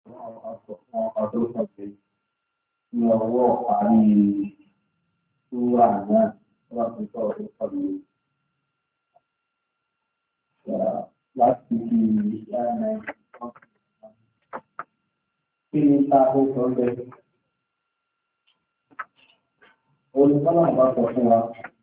ọdún ọ̀sẹ̀ ní ọwọ́ parí túwà náà wọ́n ti sọ ọdún ọ̀sẹ̀ láti fi ìyáàmẹ́ kí ní sáfẹ́ sọ bẹ́ẹ̀. Olùkọ́nà bá sọ fún wa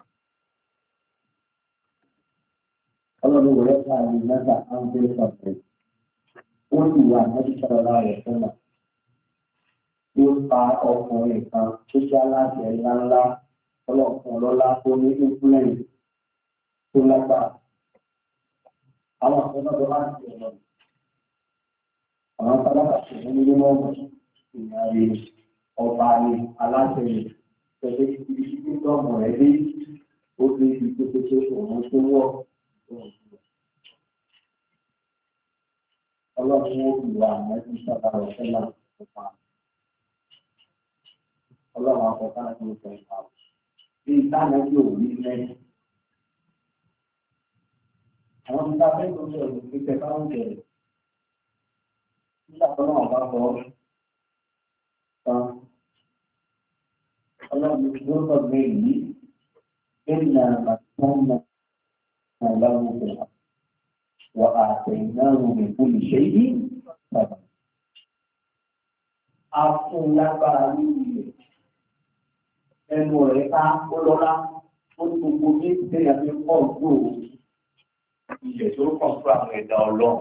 ọlọ́run rẹ̀ ká ní mẹ́ta áńgbé sọ̀tẹ̀ ó sì wà mẹ́sàn-án láàrẹ̀ fúnra tí ó pa ọkùnrin kan tó jẹ́ aláṣẹ ńláńlá ọlọ́kùnrin ọlọ́lá tó ní influence tó lágbára. Àwọn àkọ́kọ́ tó bá ń ṣe ọ̀nà àwọn sábàbà tó ní nínú ọ̀nà ìyàrí ọba ni aláṣẹ rẹ̀ pẹ̀lú ibi tó ọmọ rẹ̀ rí ó fi ibi tó ṣe òun tó wọ̀. Ọlọ́run ó fi wà mẹ́tí sábà rẹ̀ fẹ́lá ọ̀pá. Ọlọ́run àkọ́kọ́ àti ìfẹ́ ìfà. Bí ìtànà yóò rí lẹ́yìn. Àwọn ìta fẹ́ tó ṣe ọ̀rọ̀ pípẹ́ bá ń bẹ̀rẹ̀. Nígbà tó náà bá bọ̀ tán. Ọlọ́run ló sọ pé yìí ìlànà àtúnmọ̀ ọlọ́run fẹ́. وآتيناه من كل شيء سببا afún lágbára níbi ẹnu rẹ̀ ká ọlọ́lá ó gbogbo ní ìdíyà fi pọ̀ gbò ilẹ̀ tó kàn fún àwọn ẹ̀dá ọlọ́run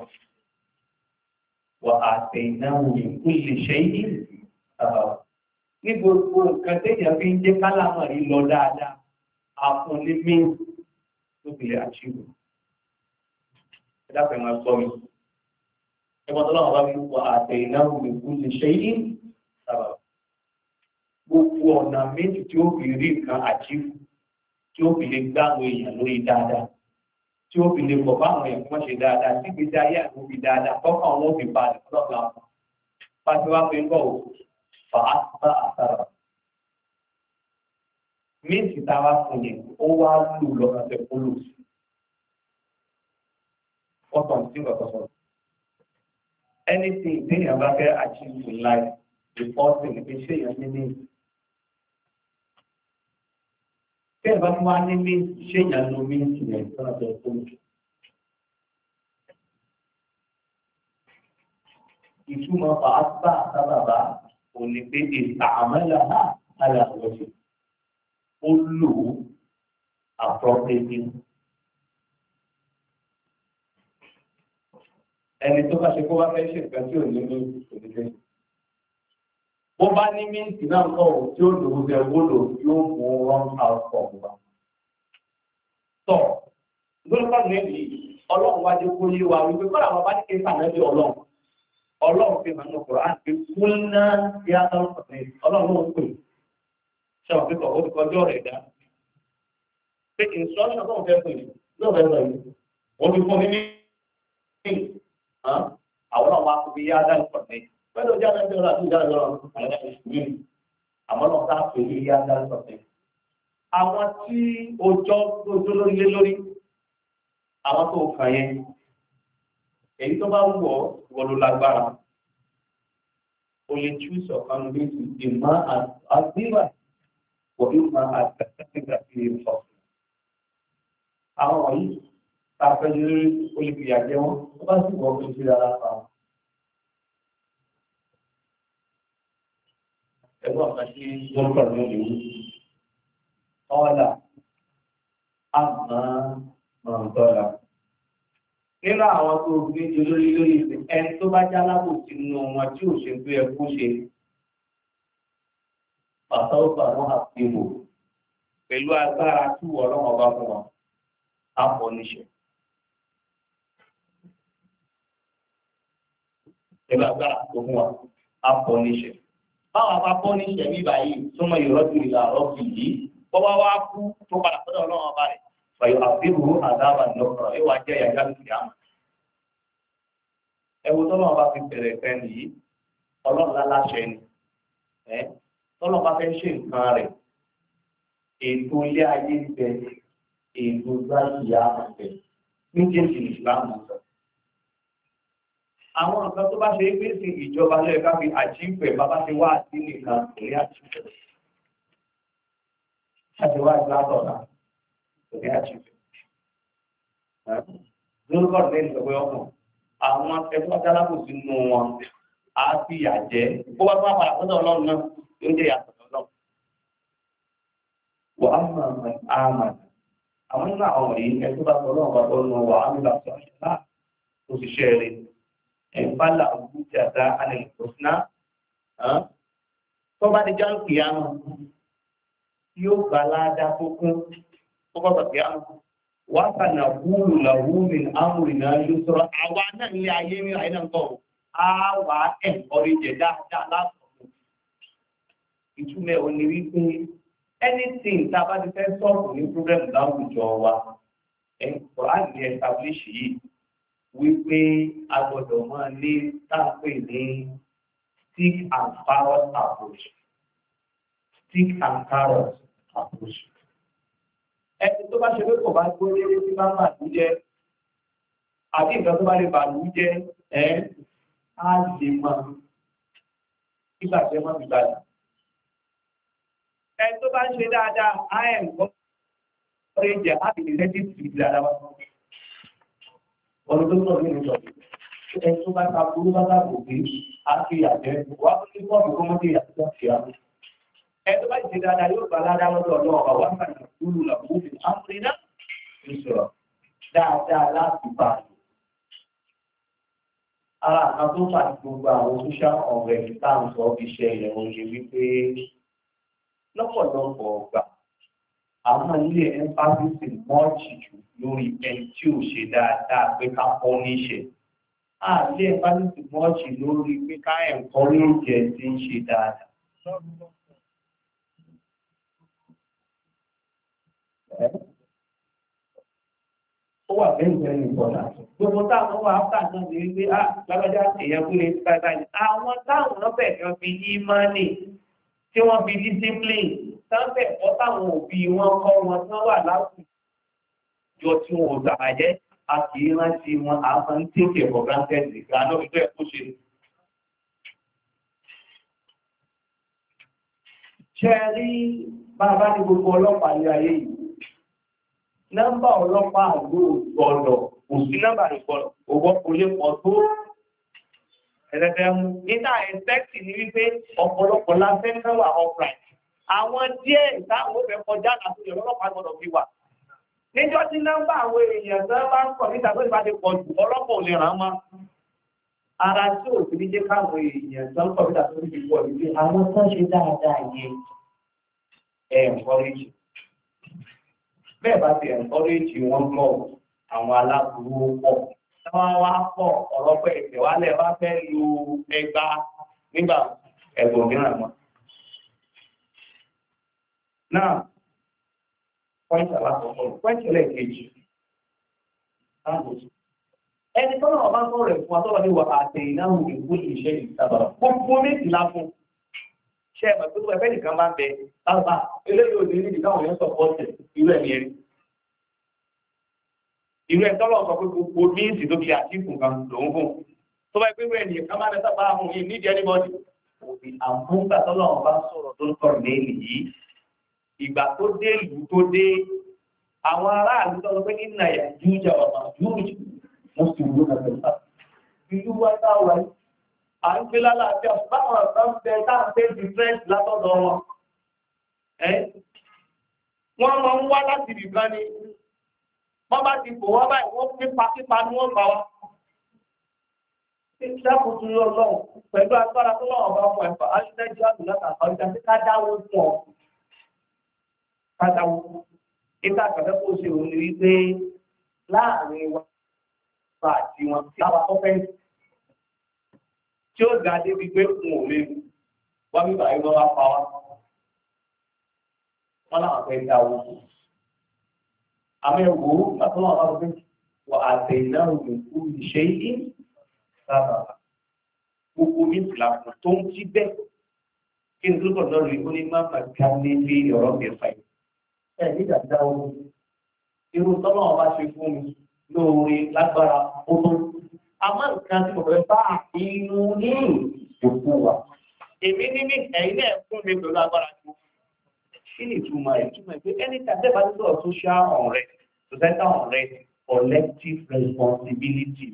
وآتيناه من كل شيء سببا ní gbogbo nǹkan téèyàn fi ń jẹ́ kálámà rí lọ dáadáa afún ní mí tó fi lè àṣírí dápẹ́ máa gbọ́ mi. Ẹgbọ́n tó lọ́wọ́ bá fi wọ àtẹ ìnáwó mi kú lè ṣe yí sábà. Gbogbo ọ̀nà méjì tí ó fi rí nǹkan àjíwò, tí ó fi lè gbá àwọn èèyàn lórí dáadáa, tí ó fi lè pọ̀ bá àwọn èèyàn ṣe dáadáa, tí gbèsè ayé àti òbí dáadáa, kọ́kọ́ àwọn òbí balẹ̀ lọ́gbà wọn. Pàṣẹ wá pé ń bọ̀ fà á bá àtàrà. Méjì tá a wá fún yẹn, ó wá lù lọ́nà tẹ̀ kó lò sí. Anything they have ever achieved in life, the first thing they say is meaning. They have one means, change and no means to them. If you must ask Baba, only pay is Amalaha, Allah worship. Ulu appropriating. Ẹni tó bá ṣe kó wá fẹ́ ṣe nǹkan tí ò ní ní òdìdẹ́. Bó bá ní míǹtì náà kọ̀ tí ó lò ó jẹ gbọ́dọ̀ yóò mú wrong outcome wá. Tọ́ lórúkọ níbi ọlọ́run wá dé kó yé wa wípé kọ́lá wọn bá ní kí n sàmẹ́ bí ọlọ́run. Ọlọ́run fi hàn ní Kùránì pé kún náà bí a sọ pé ọlọ́run ló ń pè. Ṣé wọ́n fi kọ̀ ó ti kọjọ́ rẹ̀ dá? Pé instruction tó ń fẹ́ pè ló fẹ́ sọ yìí. Wọ́n fi fún mi ní àwọn náà wá fi yá dá ìpàdé pẹ̀lú ọjà náà bí ọ̀rọ̀ àti ìjà lọ́rọ̀ àlẹ́ ìṣúlẹ̀ àmọ́ náà ká pè ní yá dá ìpàdé. Àwọn tí ojọ́ tó lórí lé lórí àwọn tó kàn yẹn èyí tó bá wù ọ́ wọ́n lágbára o lè choose ọ̀kan méjì ìmọ̀ àgbéwà wọ́n ìmọ̀ àgbẹ̀sẹ̀gbà sí ìfọ̀. Àwọn wọ̀nyí àpẹẹrẹ olùfìyàjẹ wọn tó bá sì wọ́n fi sí ara pa wọn. Ẹgbọ́n kan sí wọ́n pẹ̀lú ìlú ọ̀la àmọ́ mọ̀ọ́dọ́là. Nínú àwọn tó gbé lórí ìsìn ẹni tó bá já lábòsí nínú wọn tí ò ṣe pé ẹ kó ṣe pàtàkì wọn àfihàn pẹ̀lú agbára tí wọ́n lọ́wọ́ bá fún wọn á pọ̀ níṣẹ́. Ẹgbẹ́ agbára tó fún wa, a pọ̀ níṣẹ́. Báwa bá pọ̀ níṣẹ́ bí báyìí, súnmọ́ ìrọ́jú ìlà ọ̀rọ̀bì yìí, bọ́wá wá kú tó padà sọ́dọ̀ ọlọ́run ọba rẹ̀. Fàyọ̀ àfihàn àdáàbà lọ́kọ̀ọ́, ẹ wá jẹ́ ìyàgá lókè àmọ́. Ẹ wo tọ́lọ́run bá fi bẹ̀rẹ̀ fẹ́ nìyí, ọlọ́run láláṣẹ ni. Tọ́lọ́run bá fẹ́ ṣe nǹkan rẹ̀, ètò ilé ayé bẹ, ètò gbáyìí àmọ̀ bẹ, méjèèjì ìsìlámù sọ. àwọn nǹkan tó bá ṣe é pé sí ìjọba lẹ́yìn ká fi àjíǹpẹ̀ bàbá ti wá sí nìkan kò ní àjíǹpẹ̀ láti wá ìlàtọ̀ọ̀nà kò ní àjíǹpẹ̀. lórúkọ lẹ́yìn ìjọba ọkàn àwọn ẹgbẹ́ ajálábò sínú wọn á sì yà jẹ́ bó bá tó wà padà sọ́dọ̀ ọlọ́run náà yóò jẹ́ ìyàtọ̀ ọlọ́run. wà á mọ̀ àmà àwọn nínú àwọn wọ̀nyí ẹgbẹ́ bá sọ ọlọ́run bá tọ́ nù wà á nílò àṣọ àṣà òṣìṣẹ́ rẹ̀ ẹ̀fàlà òkúta àdá alẹ́ ìtòsínà tó bá di jáǹkì àná yóò gbà ládàá tó kún tó bá bàtí àná wàá sànà wúlò làwúmi àmúrìnà yóò sọ̀rọ̀ àwa náà ní ayé mi àyè náà kọ̀ á wà á ẹ̀kọ́rí jẹ dáadáa lásìkò ìtumẹ̀ òní wípé anything tá a bá ti fẹ́ sọ̀rọ̀ ní problem láwùjọ wa ẹ̀kọ́ á lè establish yìí wípé a gbọ́dọ̀ máa ní táàpé ní stick and carrot approach. Stick and carrot approach. Ẹni tó bá ṣe pé kò bá gbó lédè tí bá bà lú jẹ́ àbí nǹkan tó bá lè bà lú jẹ́ á lè mọ nígbà tí ẹ má fi gbàdá. Ẹni tó bá ń ṣe dáadáa á ẹ̀ ń kọ́ ọ́rẹ́ jẹ́ á lè rẹ́dí sí dáadáa wá. Ọ̀rọ̀ tó sọ̀rọ̀ nínú ìjọba ẹni tó bá ta burú bá ta kò gbé á fi àjẹ́ wá fún ní pọ́ọ̀bù kó mọ́ sí àtijọ́ sí àwọn. Ẹni tó bá ṣe dáadáa yóò gba aládá lọ́dọ̀ ọlọ́ọ̀bà wá kàní lúlù làbúrú fi ámúrí náà ń sọ̀rọ̀ dáadáa láti bá a lò. Ara kan tó fà ní gbogbo àwọn social ọ̀rẹ́ táwọn sọ fi ṣe ilẹ̀ òye wípé lọ́pọ̀lọpọ̀ ọgbà àwọn ilé ẹnfàsìsì mọ́ọ̀chì jù lórí ẹni tí ò ṣe dáadáa pé ká kọ́ níṣẹ́. Ilé ẹnfàsìsì mọ́ọ̀chì lórí pé ká ẹ̀kọ́ lóúnjẹ tí ń ṣe dáadáa. Ó wà bẹ́ẹ̀ bẹ́ẹ̀ ní ìbọ̀dà. Gbogbo táwọn wà áfà náà ní wípé lágbájá èèyàn kúlé báyìí. Àwọn táwọn ọ̀fẹ́ kan fi ìmánì tí wọ́n fi discipline sáńpẹ̀ ẹ̀kọ́ táwọn òbí wọn kọ́ wọn tán wà láwùjọ tí wọn ò gbàjẹ́ a kì í rántí wọn àwọn ń tètè for granted ìgbà náà ìjọ ẹ̀kọ́ ṣe. ṣe rí bàbá ní gbogbo ọlọ́pàá ní ayé yìí nọ́mbà ọlọ́pàá àgbo gbọ́dọ̀ kò sí nọ́mbà ìgbọ́dọ̀ òwò kò lè pọ̀ tó ẹ̀rẹ̀dẹ̀ mú nígbà ẹ̀sẹ̀tì ní wípé ọ̀pọ̀lọpọ̀ la fẹ́ mẹ́wàá upright. Àwọn díẹ̀ ìtàwọn òfẹ́ kọjá láti ọlọ́pàá gbọ́dọ̀ fi wà. Níjọ́ tí nọ́mbà àwọn èèyàn tó bá ń kọ̀ níta tó ìbá ti pọ̀ jù ọlọ́pàá ò lè ràn án mọ́. Ara tí ò fi ní jẹ́ káwọn èèyàn tó ń kọ̀ níta tó ti pọ̀ níbi àwọn tó ń ṣe dáadáa yẹn encourage. Bẹ́ẹ̀ bá ti encourage wọn lọ àwọn aláburú pọ̀. Wọ́n wá pọ̀ ọ̀rọ̀ pé ìtẹ̀wálẹ̀ bá fẹ́ lu ẹgbà nígbà ẹ̀gbọ̀n mìíràn mọ́. Náà, pọ́ìntì alákọ̀ọ́kọ́, pọ́ìntì ẹlẹ́ẹ̀kejì. Ẹni tọ́nà ọba sọ̀rọ̀ rẹ̀ fún atọ́wọ́ ní wà àtẹ ìnáwó ìwé ìṣẹ́ ìtàbà. Gbogbo méjì láfún. Ṣé ẹ̀mọ̀ tó ẹgbẹ́ nìkan bá ń bẹ lábà eléyìí òde níbi táwọn yẹn sọ̀pọ̀ tẹ̀ irú ẹ̀mí ẹ̀rí. Irú ẹ̀ tọ́lọ̀ sọ pé gbogbo míìsì tó fi àtìkù kan lòun fún. Tó bá gbé wẹ̀ẹ̀nì ká má lẹ́sà bá àwọn yìí nídìí ẹnibọ́dì. Òbí àmúgbà tọ́lọ̀ bá sọ̀rọ̀ tó ń kọ̀rọ̀ lẹ́yìn yìí. Ìgbà tó dé ìlú tó dé àwọn aráàlú tó lọ pé ní nàìjíríà jújà ọ̀nà jújù wọ́n sì wúlò náà lọ́sà. Ìlú wa táwa yìí. À ń gbé lálàáfíà báwọn ọ̀sán bẹ táàpé different látọ̀dọ̀ wọn. Wọ́n máa ń wá láti ibìkan ni. Wọ́n bá ti bò wọ́n báyìí wọ́n pípa ní wọ́n gbà wá. Ṣé ìṣàkóso ọlọ́run pẹ̀lú agbára tó lọ́wọ́ bá fún ẹ̀fà aṣíṣẹ́jú àbúlọ́ta ọjà tí ká dáwó fún ọ. Ká dáwó. Ìta àgbàdo kó ṣe òun ni wípé láàrin wa àti wọn tí a bá kọ́ fẹ́ tí ó ga débi pé n ò lè wá bíbá yìí wọ́n wá pa wá. Wọ́n láwọn fẹ́ dáwó fún àmì ẹ̀wò látọ́nà ọ̀rọ̀ wà àtẹ̀ ìnáwó ìkú ìṣe yìí sábà gbogbo ní ìlànà tó ń jí bẹ́ẹ̀ kí n túbọ̀ lọ rí oní máma ká ní bí ọ̀rọ̀ mẹ́fà yìí. Ẹ nígbà tí dáwọ́ irú tọ́nà ọba ṣe fún mi lóore lágbára ó tó àmọ́ nǹkan tí mo fẹ́ bá inú ní ìdòkú wa èmi ní ẹ̀yin náà fún mi pẹ̀lú agbára tó kí ni ìtumọ̀ pé ẹni tàbí ẹ̀bá tó sọ̀rọ̀ social unrest societal unrest collective responsibility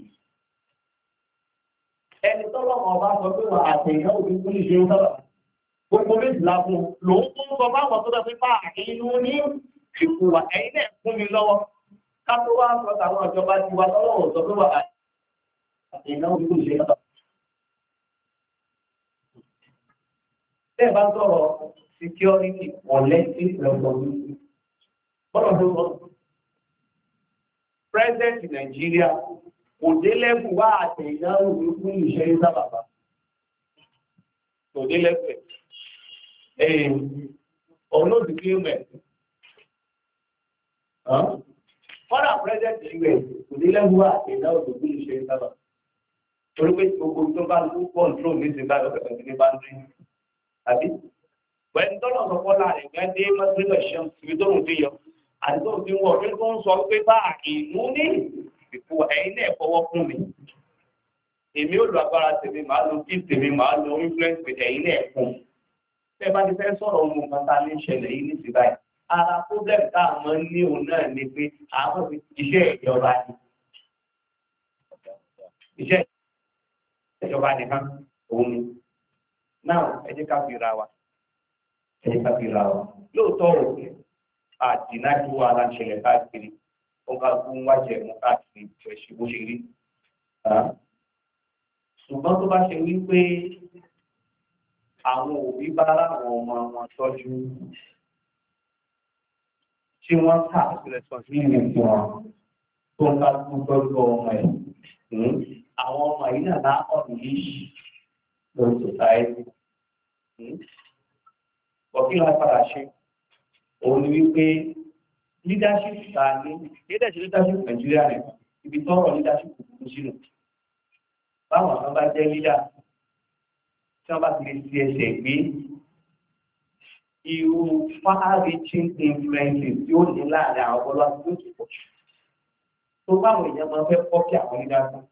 ẹni tọ́lọ́mọ ọba sọ pé wà àtẹ̀yẹ́ òbí fún ìṣe ń sọ̀rọ̀ gbogbo méjìlá fún lòun tó ń sọ báwọn tó dẹ̀ pé bá inú ní ìdòkú wa ẹ̀yin náà fún mi lọ́wọ́ ká tó wá sọ àwọn ìjọba ti wa tọ́lọ́wọ́ sọ pé wà àtẹ̀yẹ́ òbí fún ìṣe ń sọ̀rọ̀. Bẹ́ẹ̀ bá sọ̀rọ̀ security collective responsibility. Bọ́lá tó sọ. President Nàìjíríà kò dé lẹ́bù wá àtẹ̀yìnáwó fún ìṣẹ́ sábàbà. Kò dé lẹ́bù ẹ̀. Ọ̀nà òdì kí ó mẹ̀. Fọ́nà President US kò dé lẹ́bù wá àtẹ̀yìnáwó fún ìṣẹ́ sábàbà. Torí pé gbogbo tó bá ló control ní ìsìnká lọ́pẹ̀ ní boundary. Àbí? Wẹ́n tọ́lọ̀ sọ fọ́lá rẹ̀ gẹ́ dé mọ́sílẹ̀ ṣe ibi tó ń fi yọ. Àti tó ń fi wọ̀ pé tó ń sọ pé bá ìmú ní ìfò ẹ̀yin náà fọwọ́ fún mi. Èmi ò lo agbára tèmi, màá lo kí tèmi, màá lo influence pé ẹ̀yin náà fún. Bẹ́ẹ̀ bá ti fẹ́ sọ̀rọ̀ ohun nǹkan tá a ní ìṣẹ̀lẹ̀ yìí ní ti báyìí. Ara problem tá a máa ń ní òun náà ni pé àwọn iṣẹ́ ìjọba ni. Iṣẹ́ ìjọba nìkan òun ni. Náà ẹ jẹ́ ká fi ra wa. Ẹ jẹ́ ká fi ra wa. Lóòótọ́ òfin àdínájú wa aláṣẹlẹ̀ káàkiri. Ó ká fún wájẹ̀ mú káàkiri ìfẹ́ ṣe bó ṣe rí. Ṣùgbọ́n tó bá ṣe wí pé àwọn òbí bá láwọn ọmọ wọn tọ́jú tí wọ́n kà nínú fún wọn tó ń ká fún tọ́jú ọmọ ẹ̀. Àwọn ọmọ yìí náà náà ọ̀nà yìí lórí society. Ọ̀kí ló padà ṣe òun ni wípé leadership ta ní leadership Nàìjíríà rẹ̀ ibi tọ́rọ̀ leadership kúkú sínú. Báwọn kan bá jẹ́ leader tí wọ́n bá ti lè fi ẹsẹ̀ gbé irú far-reaching influences tí ó ní láàrin àwọn ọlọ́wà tó ti pọ̀ jù. Tó báwọn èèyàn máa fẹ́ kọ́ kí àwọn leader kan.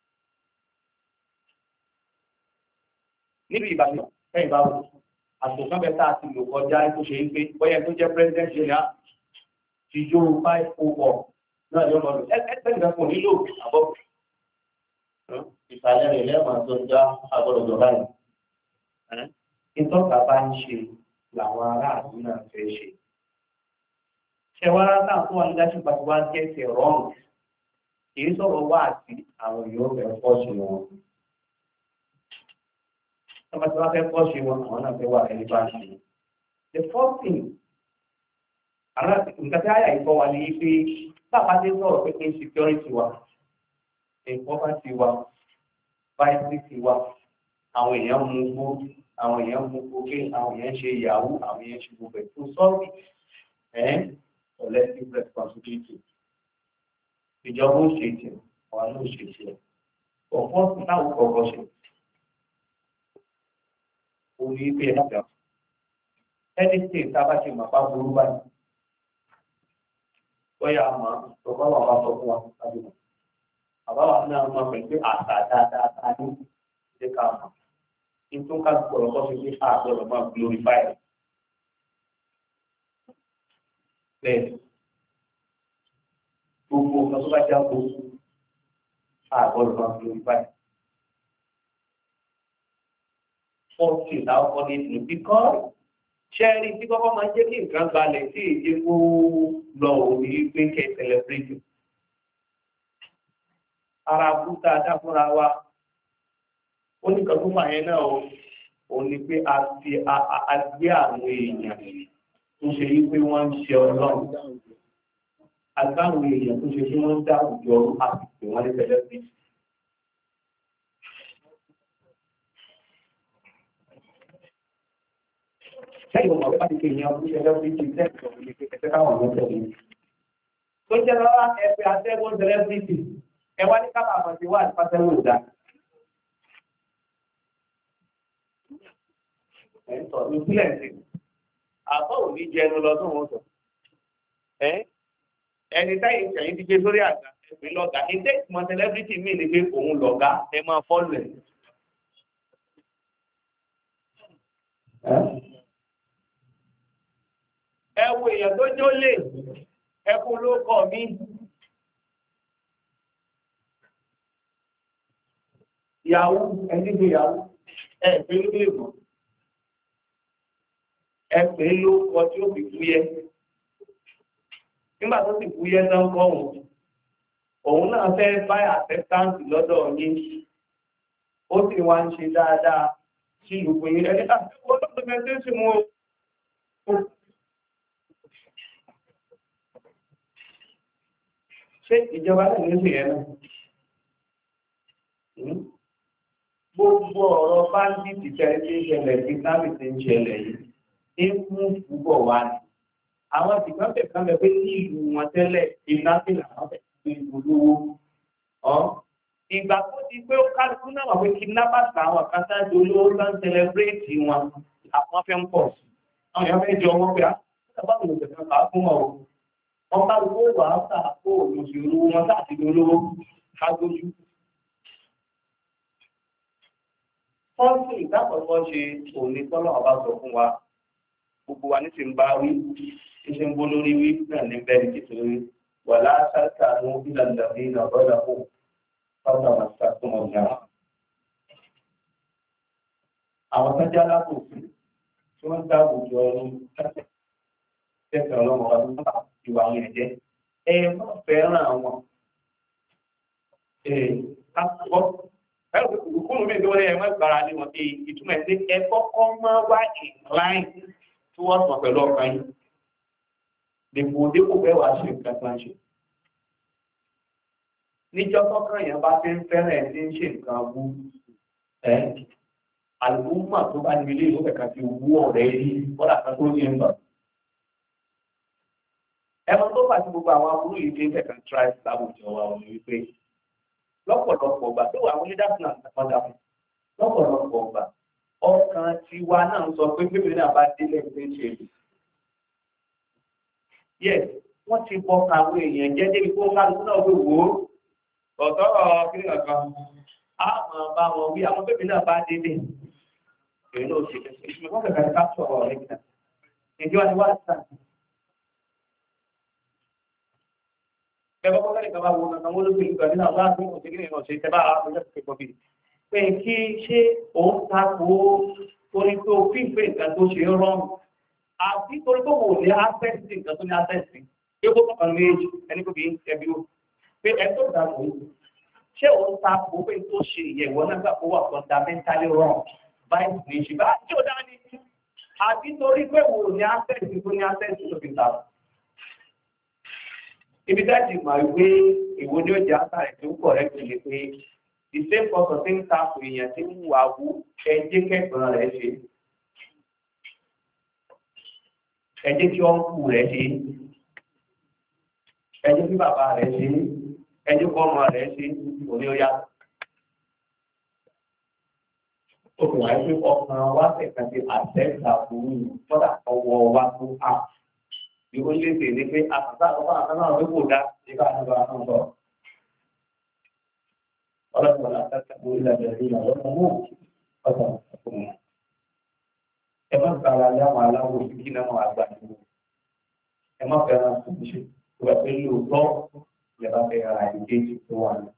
Níbi ìbàdàn ẹ̀yìn bá wù àtòkán bẹ́ta àti lò kọjá tó ṣe ń pé bóyá tó jẹ́ president ṣẹlẹ̀ ti jó 504 náà yóò lọ́dún ẹgbẹ́ ìgbàpọ̀ nílò àbọ̀ ìsàlẹ̀ rẹ̀ lẹ́ẹ̀mà tó já agbọ́dọ̀dọ̀ báyìí. Ìtọ́ka bá ń ṣe làwọn aráàlú náà fẹ́ ṣe. Ṣẹ̀wárá náà tó wà ní dáṣù pàtó wá gẹ̀ẹ́sì rọrùn kì í sọ̀rọ̀ wá àti àwọn yóò fẹ́ pọ̀ sí wọn. Tọ́ba tí wọ́n fẹ́ pọ̀ sí wọn, àwọn náà fẹ́ wà ẹni bá ṣe. The first thing, nǹkan tí àyà ìfọ́ wa ní pé bàbá dé sọ̀rọ̀ pé insecurity wa, poverty wa, vice wa, àwọn èèyàn mú gbó, àwọn èèyàn mú kókè, àwọn èèyàn ṣe ìyàwó, àwọn èèyàn ṣe gbogbo ẹ̀ tó sọ́ọ̀bì, collective responsibility. Ìjọba ó ṣe tiẹ̀, àwọn náà ó ṣe tiẹ̀. Ọ̀pọ̀ sí táwọn kọ̀ọ̀kan ṣe. Orí pé ẹ̀dá ẹni tí ìta bá ṣe màpá burú báyìí bóyá àmọ́ ọ̀pọ̀ wà wá sọ fún wa láti mọ̀ àbáwá náà máa pẹ̀lú pé àṣà dáadáa ní ṣe ká mọ̀ nítorí ká gbọ́dọ̀ kọ́ sí pé àgbọ̀dọ̀ máa glorify rẹ̀ bẹ́ẹ̀ gbogbo nǹkan tó bá já kó àgbọ̀dọ̀ máa glorify rẹ̀. Fọ́ọ̀tì táwọn kọ́ ní ìlú bíkọ́ ṣẹ́rí tí kọ́kọ́ máa ń jẹ́ kí nǹkan balẹ̀ sí èdè kó lọ òní pé kẹ́ celebrate. Ara búta dáfúnra wa ó ní kan tó fà yẹn náà ò ní pé a gbé àwọn èèyàn tó ṣe yí pé wọ́n ń ṣe ọlọ́run. Àgbáwọn èèyàn tó ṣe pé wọ́n ń dá àwùjọ àti pé wọ́n lè celebrate. Lẹ́yìn ọmọ ọ̀pá ti kéèyàn ọdún ṣẹlẹ̀ orí ti tẹ́ẹ̀kì ọ̀pọ̀ ní pẹ̀lú káwọn ọmọ tẹ̀lé. Tó jẹ́ lọ́wọ́ ẹgbẹ́ atẹ́gùn celebrity, ẹwà ní kápá àwọn ti wà ní pátẹ́wò ìdá. Ẹ̀ńtọ̀ ní sílẹ̀ sí. Àbọ̀ ò ní jẹnu lọ tó wọ́n sọ. Ẹni táyì ìṣẹ̀yìn ti gbé sórí àgbà, pé lọ́gà ilé ìtumọ̀ celebrity mi ni pé òun lọ́gà ẹ máa fọ́lù ẹ̀. ẹ wo èèyàn tó jólè ẹkún ló kọ mí. ìyàwó ẹni gbé ìyàwó ẹ pé ló lè mọ̀ ẹ pé ló kọ tí ó fi fúyẹ́ nígbà tó sì fúyẹ́ náà kọ́ òun náà fẹ́ buy acceptance lọ́dọ̀ yín ó sì wá ń ṣe dáadáa sí ìlú pé ẹni àtẹ́kọ̀ọ́ lọ́dọ̀ mẹ́tẹ́ sí mú o. ṣé ìjọba náà ní ìsìn náà gbogbo ọ̀rọ̀ báńdíìtì tẹ́lẹ̀ tí ń ṣẹlẹ̀ tí náà ti ń ṣẹlẹ̀ yìí ń mú púpọ̀ wá ní àwọn ìgbàgbẹ́ kan bẹ pé ní ìlú wọn tẹ́lẹ̀ ìnáfẹ́ làwọn fẹ́ fi olówó ìgbà tó di pé ó kálukú náà wà pé kidnappers àwọn kan sáájú olówó tó ń celebrate wọn àwọn fẹ́ ń pọ̀ sí àwọn èèyàn fẹ́ jọ wọn pé àbá òun lè fẹ́ máa fún wọn o wọn kálukú wà á sà kó òṣèlú wọn láti di olówó kágójú. fọ́ọ̀sì ìdákọ̀ọ́kọ́ ṣe òní tọ́lọ́ ọba sọ fún wa gbogbo wa ní ti ń bá wí ṣe ń bó lórí wí náà ní bẹ́ẹ̀ ní kékeré wà láṣáṣá ní ìlànà ìlànà ọ̀dà kó fáwọn àmàṣà tó mọ̀ ní àwọn. àwọn tó jẹ́ alábòsí tí wọ́n dáàbò jọ ní kẹ́kẹ́ ọlọ́mọ ọdún náà ìwà àwọn ẹ̀jẹ̀ ẹ má fẹ́ràn àwọn kúrò mi lórí ẹ má gbára lé wọn bí ìtumọ̀ ẹ̀ sí ẹ kọ́kọ́ máa wá incline tí wọ́n sọ pẹ̀lú ọkàn yìí dèpò bẹ́ẹ̀ wá ṣe nǹkan tó ń ṣe. níjọ́ tọ́kàn yẹn bá ti ń fẹ́ràn ẹ̀ tí ń ṣe nǹkan wú àlùmọ́ tó bá níbi ilé ìlú kẹ̀kẹ́ ti wú ọ̀rẹ́ rí kọ́dà kan tó ní ẹ̀mbà. ẹ̀wọ̀n tó bá ti gbogbo àwọn aburú yìí ti ń kẹ̀kẹ́ tribe láwùjọ wa ò ní wípé lọ́pọ̀lọpọ̀ ọgbà tó wà wọlé dáfún àtàkọ́dà lọ́pọ̀lọpọ̀ ọgbà ọkàn tiwa náà sọ pé bébí náà bá délé ìgbé ṣe lè. yes wọ́n ti bọ́ àwọn èèyàn jẹ́ débi kó kálukú náà wé wò ó ọ̀tọ́rọ̀ kiri kankan á máa bá wọn wí àwọn bébí náà bá délé èyí ló ṣe ìṣúná wọn kẹ̀kẹ́ ká sọ̀rọ̀ rẹ̀ kìtà ìjọba ni wá sàn. Bẹ́ẹ̀ bọ́ kẹ́lẹ̀ kan bá wo kankan wọ́n ló fi ìgbà nínú àwọn àgbọ̀n òṣèlú ìrìn ọ̀sẹ̀ tẹ́ bá àwọn ọjọ́ ìpẹ́kọ̀ bíi pé kí ṣé òun tako torí pé òfin pé nǹkan tó ṣe rọrùn àti torí pé wò ní access nǹkan tó ní access pé kó kọ̀ọ̀kan méjì ẹni kò bí ẹbí ó pé ẹ tó dàgbò ṣé òun tako pé tó ṣe ìyẹ̀wò náà gbà kó wà fundamentally wrong báyìí ní ṣe bá tí ó dá ní àti torí pé wò ní access tó ní access tó fi ta. Ibi dájú mà wípé èwo ni ó jẹ́ àtàrẹ̀ tó correct ni pé the same person tí ń takò èèyàn tí ń wà wú ẹjẹ́ kẹ́kọ̀ọ́ rẹ̀ ṣe ẹjẹ́ kí ọ́nkù rẹ̀ ṣe ẹjẹ́ kí bàbá rẹ̀ ṣe ẹjẹ́ kí ọmọ rẹ̀ ṣe òní ó yàtọ̀. Ó fi wáyé pé ọkàn wa tẹ̀ka sí àtẹ́gbà fún fọ́dà ọwọ́ wa tó á. Ìwọ lè tè ní pé àtàtà ọba àtàtà ọdún kò dá ìgbà àtàtà àwọn ọ̀dọ́. Ọlọ́pàá àtàtà orílẹ̀-èdè ìlànà mú ọ̀tọ̀ fún wọn. Ẹ má gbára láwọn aláwọ̀ òfin náà wọn àgbà nínú. Ẹ má fẹ́ràn ṣe ìwà pé lóòótọ́ ìjọba fẹ́ ara ìdíje tó wà ní.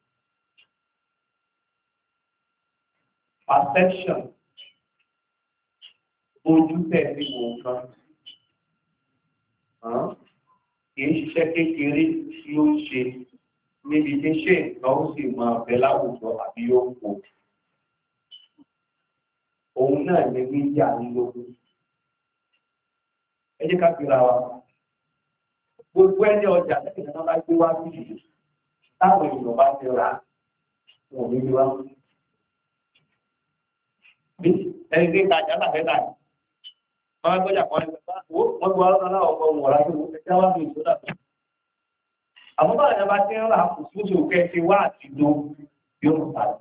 Perception ojú tẹ̀ sí wò kan. Kìí ṣiṣẹ́ kékeré tí ó ṣe níbi tí ṣe nǹkan ó sì máa bẹ láwùjọ àbí yóò kó. Òun náà ní mídíà nílòkùn. Ẹ jẹ́ ká fira wa. Gbogbo ẹni ọjà lẹ́yìn náà bá gbé wá sí ìlú. Táwọn èèyàn bá ti rà wọn ò ní wá. Ẹni tí ń ta àjà láfẹ́ tà ní. Wọ́n gbọ́jà kan ẹgbẹ́ bá wọ́n gbọ́ ọ́nà náà ọkọ̀ wọ̀rá tó ẹjá wá ní ìṣòdà. Àwọn bá ẹ̀yà bá ti ń rà kù sí oṣù kẹsì wá àti ìdó yóò mú padà.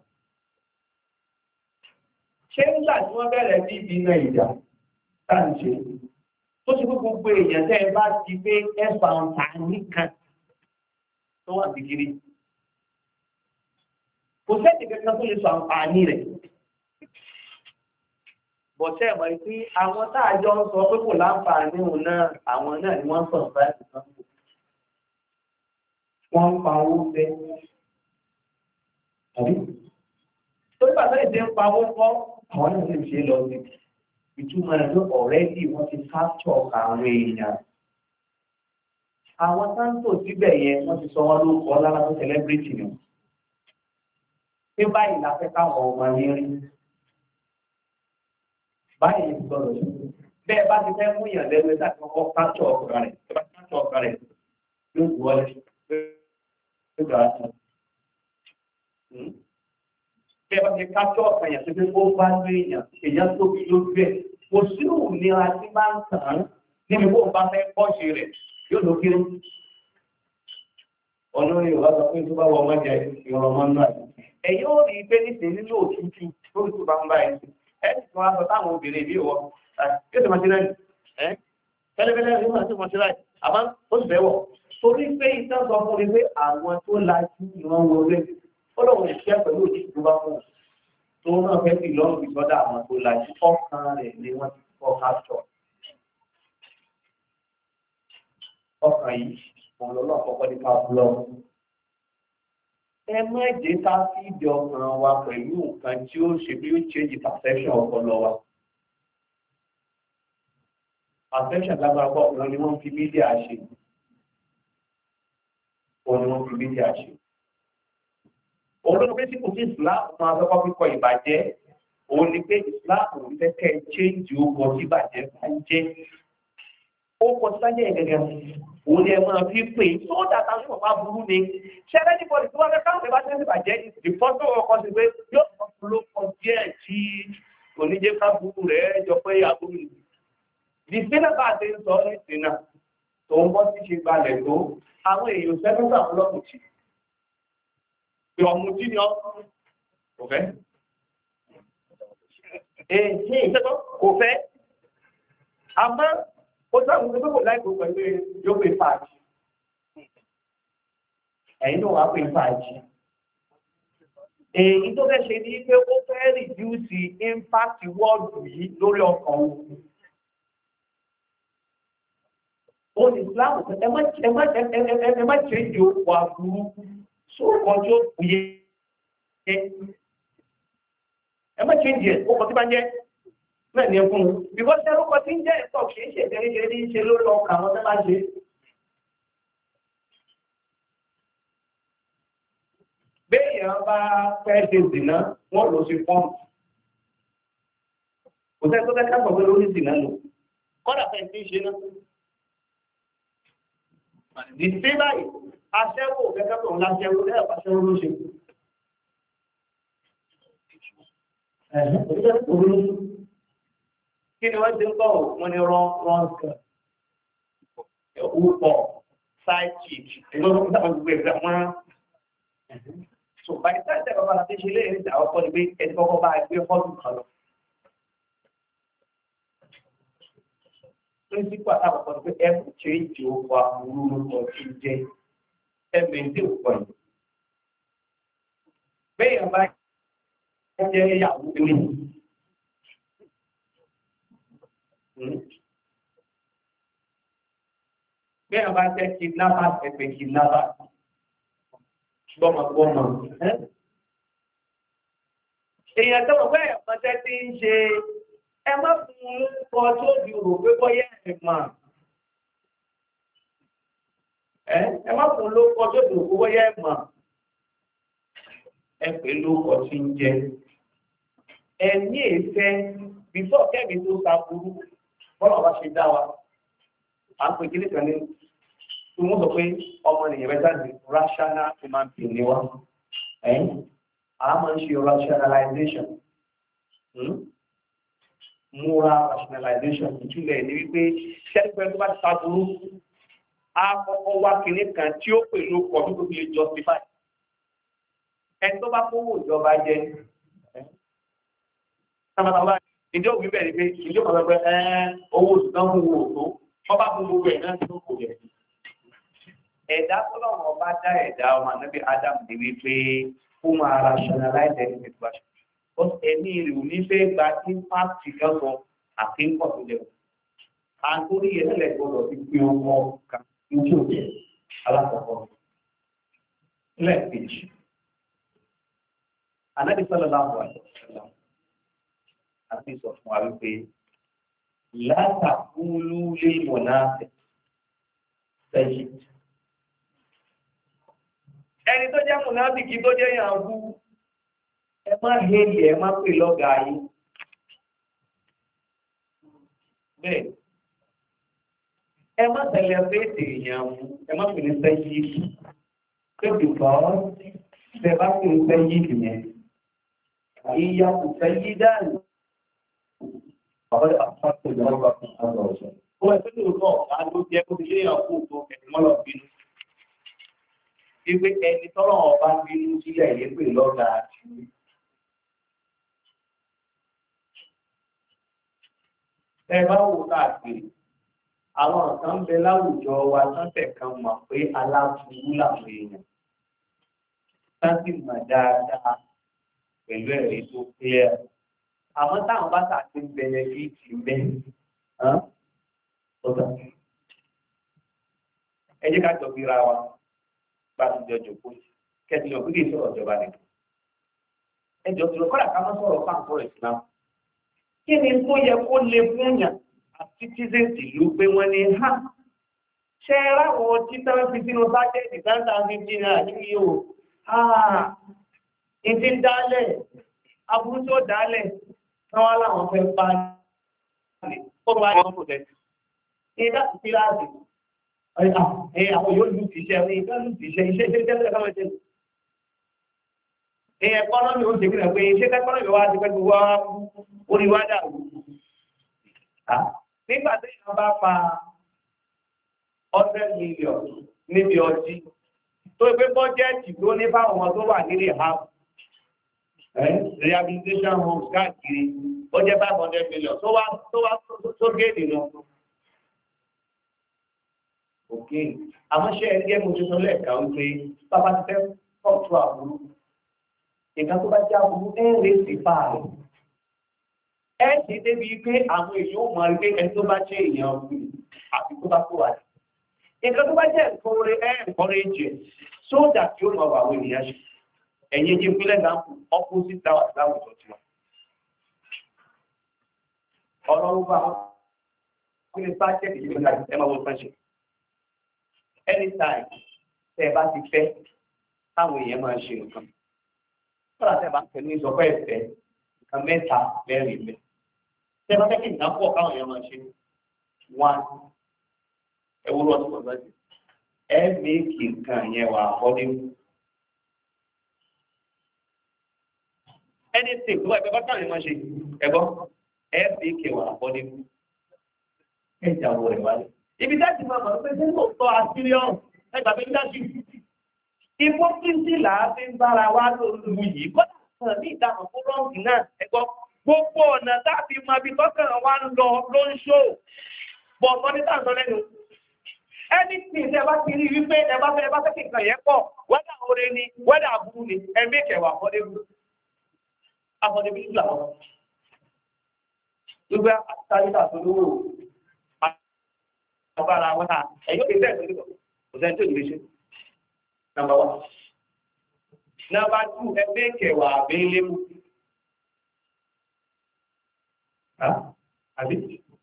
Ṣé nígbà tí wọ́n bẹ̀rẹ̀ bí ibi iná ìjà tá à ń ṣe? Tó ṣe pé gbogbo èèyàn tẹ́ ẹ bá ti pé ẹ̀fà ọ̀tà nìkan tó wà kékeré. kò sẹ́ẹ̀tì kankan tó lè sọ àǹfààní rẹ̀. bọ̀tẹ́ mọ̀ pé àwọn tá a jọ ń sọ pé kò láǹfààní òun náà àwọn náà ni wọ́n ń sọ̀rọ̀ báyìí kan. wọ́n ń pa owó fẹ́. tàbí tó bá sẹ́yìn tí ń pa owó kọ́ àwọn náà sì ń ṣe lọ sí ìtumọ̀ rẹ̀ ló ọ̀rẹ́dì wọ́n ti capture àwọn èèyàn. àwọn sáńtò síbẹ̀ yẹn wọ́n ti sọ wọ́n ló kọ́ lára tó celebrity ni. pé báyìí la fẹ́ káwọn ọmọ yẹn rí. báyìí ti gbọ́dọ̀ sí. bẹ́ẹ̀ bá ti fẹ́ mú yàn lẹ́nu ẹ̀dá tí wọ́n kọ́ capture ọkàn rẹ̀ ẹ bá capture ọkàn rẹ̀ yóò wù wọlé. bẹ́ẹ̀ bá ti capture ọkàn yẹn tó fi kó bá gbé èèyàn tóbi lójú ẹ̀. kò sí òmìnira tí bá ń tàn án níbi bó bá fẹ́ kọ́ṣe rẹ̀ yóò ló kéré. ọ̀nà Yorùbá sọ pé tó bá wọ ọmọ jẹ ìrọ̀ ọmọ náà. ẹ̀yin ó rí i pé níṣẹ́ nínú òtútù lórí tó bá ń bá ẹ̀ ẹ̀ sì tún wá sọ táwọn obìnrin bí wọ yóò tó máa ṣe láì tẹ́lẹ̀tẹ́lẹ̀ yóò máa tó máa ṣe láì àmọ́ ó sì bẹ́wọ̀. torí pé iṣẹ́ sọ fún mi pé àwọn tó lajú ìran wọlé ó lọ́wọ́ ìṣẹ́ pẹ̀lú òtútù tó bá fún un. tó náà fẹ́ fi lọ́rùn ìsọdá àwọn tó lajú ọkàn rẹ̀ ni wọ́n ti kọ́ káṣọ. ọkàn yìí òun lọ́lọ́ àkọ́kọ́ ní ká lọ. ẹ má jẹ́ ká sí ìdí ọkàn wa pẹ̀lú nǹkan tí ó ṣe bí ó change perception ọpọlọ wa. perception lágbára pọ̀ òun ni wọ́n fi mídíà ṣe. òun ni wọ́n fi mídíà ṣe. òun ló ń pè sí kò sí Islam máa sọ́kọ́ kíkọ ìbàjẹ́. òun ni pé Islam ò ní fẹ́ kẹ́ ẹ change orúkọ tí ìbàjẹ́ bá ń jẹ́. ó kọ sáyẹ̀ gẹ́gẹ́ òun ni ẹ máa fi pè é tó dàtà ní ọ̀pá burú ni ṣẹlẹ̀ ní bọ́ọ̀lù tí wọ́n fẹ́ káwọn ìbá tẹ́sí bàjẹ́ ìfọ́tò ọkọ̀ sí pé yóò kọ́ ló kọ díẹ̀ tí oníjẹ́ ká burú rẹ̀ jọ pé àbúrú ni. ìsínà bá a ti ń sọ ní ìsínà tó ń bọ́ sí ṣe gbalẹ̀ tó àwọn èèyàn sẹ́fún gbà wọn lọ́kùnjì pé ọmọ tí ni ọ kò fẹ́. èyí ìṣẹ́tọ́ kò fẹ́ àmọ́ ó sáwọn ọmọdé kò láìpẹ́ pẹ̀lú yóò pè fàájì ẹ̀yìn náà wàá pè fàájì èyí tó fẹ́ ṣe ní pé ó fẹ́ rìdíùsì impact wọ́ọ̀dù yìí lórí ọkàn òun ó ní Islam ẹ má ṣe ìdí òkú àbúrú sóòkan tí ó kúyé ẹ má ṣe ìdí ẹ̀ ó kọ tí bá ń jẹ́ náà ní ẹkùn bíkọ́ sí ẹrúkọ tí ń jẹ́ ẹ̀tọ́ kìí ṣe ìdẹ́rẹ́gẹ́rẹ́ ní ṣe lórí ọkà àwọn tẹ́lá ṣe. béèyàn bá fẹ́ ṣe zìnà wọ́n lọ sí fọ́ọ̀mù kò sẹ́ tó fẹ́ ká gbọ̀gbẹ́ lórí zìnà lò kọ́dà fẹ́ tí ń ṣe náà. ìṣe báyìí aṣẹ́wó kẹ́kẹ́ tó ń láṣẹ́wó lẹ́yìn aṣẹ́wó ló ṣe. Kí ni wọ́n ti ń kọ́ wọn ni rọ́ǹkà púpọ̀ side chick ìgbọ́n tó ń gbé ẹgbẹ́ wọn. So by the time tẹ́lẹ̀ bàbá àti ìṣẹ̀lẹ̀ ìrìn àwọn ọkọ̀ ni pé ẹni kọ́kọ́ bá gbé họ́ọ̀lù kan lọ. Píríncípù àtàkùn kan ni pé ẹ̀kú ṣe é jẹ́ òkú àbúrú lórúkọ tí ń jẹ́ ẹ̀mẹ̀ǹdé òkú ẹ̀. Bẹ́ẹ̀ yẹn bá jẹ́ ìyàwó ilé. Bẹ́ẹ̀ bá jẹ́ kidnapper ẹ̀pẹ̀ kidnapper gbọ́mọgbọ́mọ. Èèyàn tó mọ̀ pé ẹ̀mọ́tẹ́ tí ń ṣe ẹ má fún un kọ tó di rò pé bọ́yá ẹ̀ mà. Ẹ má fún un ló kọ tó di rò pé bọ́yá ẹ̀ mà. Ẹ pè ló kọ tí ń jẹ. Ẹ ní èéfẹ́ bífọ̀ kẹ́mi tó ta burú bọ́lá wa ṣe dá wa. À ń pè kí nìkan ní tí wọ́n sọ pé ọmọ nìyẹn bẹ́ẹ̀ jáde rational human being ni wá. A máa ń ṣe rationalization. Moral rationalization ìtúlẹ̀ ní wípé ṣẹ́gbẹ́ tó bá ti ta burú á kọ́kọ́ wá kinní kan tí ó pè ló pọ̀ tó fi lè justify. Ẹni tó bá kówó ìjọba jẹ sábàbà ìdí òbí bẹ̀rẹ̀ pé ìdí òbí bẹ̀rẹ̀ pé owó oṣù náà mú owó tó wọ́n bá fún gbogbo ẹ̀ náà tó kò yẹ. Ẹ̀dá tọ́lọ́run ọba dá ẹ̀dá ọmọ ànábì Ádámù ní wípé ó máa rationalize ẹni tí wàá ṣe ẹni rẹ̀ ò ní fẹ́ gba impact kan sọ àti nǹkan tó jẹ́ àtúrí ẹlẹ́lẹ̀ gbọ́dọ̀ ti pín ọmọ kan ní òkè alákọ̀ọ́kọ́ lẹ́ẹ̀kejì Ànábì sallallahu alaihi wasallam àti sọ fún wa wípé látàkúlú lé mọ̀náfẹ́ sẹ́yìn ẹni tó jẹ́ mọ̀náfíkì tó jẹ́ yàn bú ẹ má hẹ́lì ẹ má pè lọ́gà yìí bẹ́ẹ̀ ẹ má tẹ̀lé fèsì èèyàn bú ẹ má pè ní sẹ́yìn pé bìkọ́ tẹ bá pè ní sẹ́yìn yẹn ìyá kò sẹ́yìn dáàlú ọ̀rẹ́ àpapọ̀ ìjọba fún àwọn ọ̀ṣọ́ ó ẹ pé lóòótọ́ ọ̀gá ló jẹ́ kó ti lé ọkọ̀ tó ẹ̀sìn mọ́lọ̀ bínú ìgbé ẹni tọ́lọ̀ ọba bínú sílẹ̀ yé pè lọ́gà àti ẹ bá wò káàkiri àwọn kan bẹ láwùjọ wa sáńtẹ̀ kan mọ̀ pé aláburú làwọn èèyàn sáńtì mọ̀ dáadáa pẹ̀lú ẹ̀rí tó clear àmọ́ táwọn bá tàbí bẹ̀rẹ̀ bí ti bẹ́ẹ̀ ọ̀tọ̀ ẹ jẹ́ ká jọ bí ra wa bá ti jọ jòkó kẹ́tì lọ gbígbé sọ̀rọ̀ ìjọba nìkan ẹjọ́ tó lọ kọ́dà ká má sọ̀rọ̀ fáǹkọ́ ìsìlámù kí ni tó yẹ kó lè fún yàn àti citizens ìlú pé wọ́n ní ha ṣe ráwọn títà fi sínú bájẹ́ẹ̀tì táńtà fi jí náà níbi yóò ha ìdí dálẹ̀ aburú tó dálẹ̀ káwọn láwọn fẹ́ bá ní ó bá yọ protest ìdá ìpínlẹ̀ àwọn yóò lù ti ṣe ẹ̀rí ìgbà lù ti ṣe iṣẹ́ tẹ́lẹ̀ káwọn ṣe ẹ̀kọ́nọ́mì ó ṣe kí pé iṣẹ́ tẹ́kọ́nọ́mì wá ti pẹ́lú wá orí wá dà nígbà tí ìyàn bá pa 100 million níbi ọtí tó gbé bọ́jẹ́ẹ̀tì tó ní fáwọn ọmọ tó wà nílé ha rehabilitation homes káàkiri ó jẹ́ 500 million tó géèdì lọ òkè àmọ́ṣẹ́ ẹgbẹ́ mo ti sọ lẹ́ẹ̀ka wípé bàbá ti fẹ́ pọ̀ tó àbúrú nǹkan tó bá jẹ́ àbúrú ẹ̀rẹ́ sí fáàrẹ̀ ẹ̀ sì débi pé àwọn èèyàn ò mọ̀ pé ẹni tó bá jẹ́ èèyàn ọ̀gbìn àti tó bá kó wà ní nǹkan tó bá jẹ́ encourage sódà tí ó mọ̀ wà àwọn ènìyàn ṣe ẹ̀yìn jí pínlẹ̀ náà opposite tower láwùjọ tí wọ́n ọ̀rọ̀ ọgbà kí ni bá jẹ́ ìdílé náà ẹ máa wọ́n fẹ́ anytime tẹ́ bá ti fẹ́ táwọn èèyàn máa ṣe nǹkan kọ́lá tẹ́ bá ń tẹ̀lé ìsọ̀kọ́ ẹ̀fẹ́ nǹkan mẹ́ta mẹ́rin mẹ́ tẹ́ bá fẹ́ kí nǹkan pọ̀ káwọn èèyàn máa ṣe one ẹwúrọ̀ ọ̀sán ọ̀sán ẹ méèkì nǹkan yẹn wà àkọ́dé anything tó bá ẹgbẹ́ bá káwọn èèyàn máa ṣe ẹgbọ́ ẹ méèkì wà àkọ́dé ẹ jàwọ̀ rẹ̀ wálé ibi dájú máa mọ̀ pé ṣé kò tọ́ àṣíríọ̀n ẹgbà pé dájú ipò kíńtì làá fi ń bára wá lóru yìí kọ́dà kan ní ìdáhùn fún rọ́ǹkì náà ẹ̀gbọ́n gbogbo ọ̀nà táàbí máa bí tọ́kàn wá ń lọ ló ń ṣó bọ̀ ọ̀tọ́ ní tàǹtọ́ lẹ́nu ẹni tí ìṣẹ́ bá ti rí wípé ẹ bá fẹ́ kí nǹkan yẹn pọ̀ wẹ́dà oore ni wẹ́dà àbúrú ni ẹ̀mí kẹwàá afọ́débù làwọn gbogbo àtàlítà tó lówó ọ̀bára wọn náà ẹ̀yọ́ kìí tẹ́ẹ̀ tó kò sẹ́ni tó lè ṣe number 1 number 2 ẹgbẹ́ kẹwàá abẹ́lẹ́mú àbí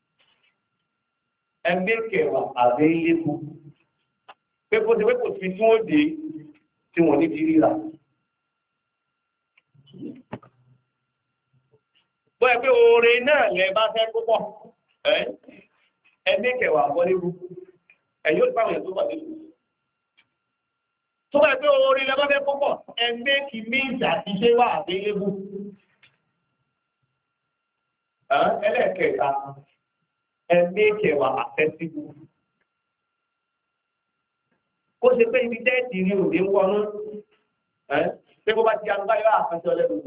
ẹgbẹ́ kẹwàá abẹ́lẹ́mú pé kó ti pé kò sí tí wọ́n dé tí wọ́n ní ti ríra bọ́ ẹgbẹ́ oore náà lẹ bá fẹ́ púpọ̀ ẹgbẹ́ kẹwàá wọlé rú ẹ̀yọ́ ìpáwọn ẹ̀ tó wà nínú tó bá ẹgbẹ́ orí lẹ́bá fẹ́ pọ́pọ̀ ẹgbẹ́ kì méjì àti ṣe wà àbẹ́lẹ́bù ẹlẹ́ẹ̀kẹta ẹgbẹ́ kẹwàá àfẹ́síbù kó ṣe pé ibi tẹ́ẹ̀tì rí òde ń wọnú pé kó bá ti agbáyọ́ àfẹ́sẹ́ ọlẹ́bù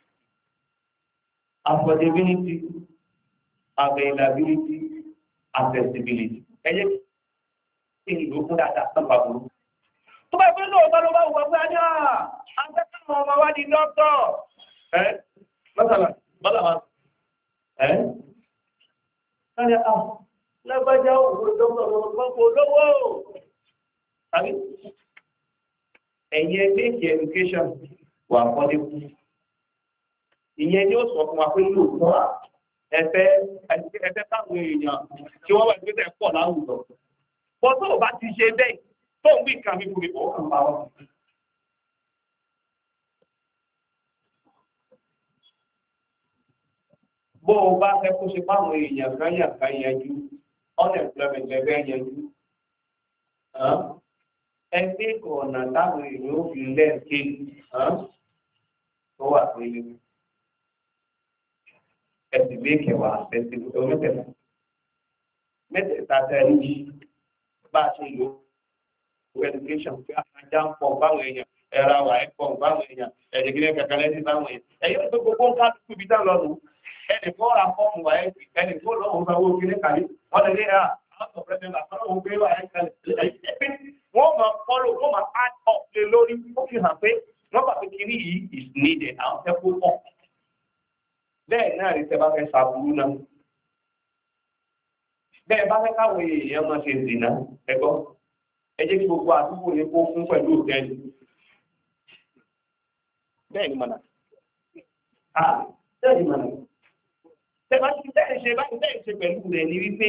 affordability availability accessibility ẹyẹ kí ni ìlú fún dáadáa sábà burú tó bá gbé lóòótọ́ ló bá wù ọgbẹ́ ajá àgbẹ́ká káwọn ọmọ wa di dókítọ̀ mọ́sálà bọ́lá káyà lágbájá òwò dókítọ̀ lọ́pọ̀ lówó àbí ẹ̀yẹ méjì education wà fọ́dé kú ìyẹn ni ó sọ fún wa pé lóòótọ́ ẹfẹ́ táwọn èèyàn tí wọ́n wà ní pẹ́tẹ́ pọ̀ láwùjọ bọ́ tó o bá ti ṣe bẹ́ẹ̀ tó ń wí nǹkan mi kò lè bọ́ kàn pa ọ́. bó o bá fẹ́ kó ṣe fáwọn èèyàn kan yà kan yanjú unemployment ẹgbẹ́ yanjú ẹgbẹ́ ọ̀nà táwọn èèyàn ó fi lẹ́ẹ̀kẹ́ tó wà pé ẹ̀sìn mékèwà ẹ̀sìn mẹ́tẹ̀ẹ̀ta mẹ́tẹ̀ẹ̀ta tẹ̀lé yìí bá a ṣe lò education pé ajá ń pọ̀ báwọn èèyàn ẹ̀rọ àwà ẹ̀ pọ̀ báwọn èèyàn ẹ̀dẹ̀gídẹ̀ kankan lẹ́sìn báwọn èèyàn ẹ̀yọ́ tó gbogbo ń ká tó bí dá lọ́nu ẹnì kó ra fọ́ọ̀mù wà ẹ̀ ẹnì kó lọ́wọ́ sanwó kíní kàlí wọ́n lè rí àwọn ọ̀pẹ̀rẹ̀ àtọ́wọ́ gbé wà ẹ̀ kàlẹ̀ wọ́n máa follow wọ́n máa add up lé lórí ó fi hàn pé wọ́n bá fi kíní yìí is needed àwọn fẹ́ kó pọ̀ bẹ́ẹ̀ náà rí tẹ́bá fẹ́ sàbúrú náà bẹ́ẹ̀ bá fẹ́ káwọn èèyàn máa ṣe dìnnà ẹgbọ́ ẹ jẹ́ kí gbogbo àdúgbò ní kó fún pẹ̀lú òtẹ́ẹ̀lì bẹ́ẹ̀ ni mọ̀nà bẹ́ẹ̀ ni mọ̀nà tẹ́bá ti bẹ́ẹ̀ ṣe báyìí bẹ́ẹ̀ ṣe pẹ̀lú rẹ̀ ní wípé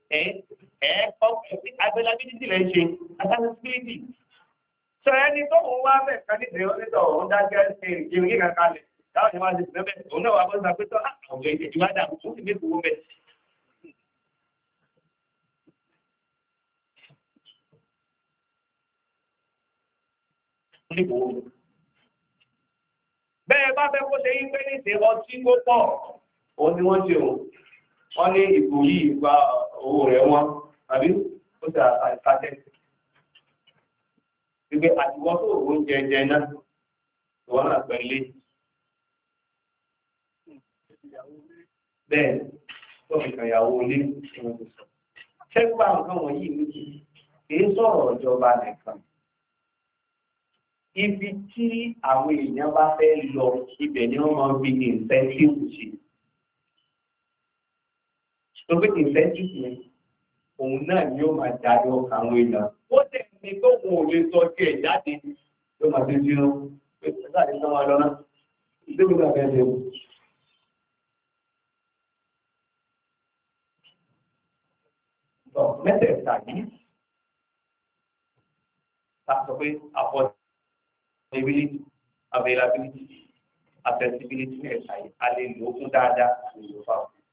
availability rẹ̀ ṣe accessibility sọ ẹni tó ń wá bẹ̀ ká nídìí onítọ̀ òun dájẹ́ ṣe ìrìn kíkà kalẹ̀ táwọn ìwà ti bẹ́ẹ̀ òun náà wà bọ́ sọ pé tọ́ àwọn ìwà dàbò ó sì ní ìfowó bẹ́ẹ̀. bẹ́ẹ̀ bá fẹ́ kó ṣe yí pé níṣe ọtí tó pọ̀ òun ni wọ́n ṣe o wọ́n ní ìbò yìí gba owó rẹ̀ wọ́n tàbí ó ṣe àìsàjẹ́ wípé àtiwọ́ tó oúnjẹ jẹ náà ìwọ́n náà pẹ̀lú bẹ́ẹ̀ tó nìkan ìyàwó ilé ṣẹ́gbà nǹkan wọ̀nyí méjì kìí sọ̀rọ̀ ìjọba nìkan ibi tí àwọn èèyàn bá fẹ́ lọ ibẹ̀ ni wọ́n máa ń fi incentive ṣe tó fi incentive yẹn òun náà ni ó máa jáde ọkàn àwọn èèyàn ó tẹ̀ ní tó wọn ò lè sọ kí ẹ̀ jáde ló máa ṣe sínú pé ṣáàdì náà wà lọ́nà ìdókòwò náà fẹ́ ṣe. Mẹ́tẹ̀ẹ̀ta yìí ta sọ pé affordability, availability, accessibility ẹ̀ka yìí a lè lò ó fún dáadáa ní Yorùbá.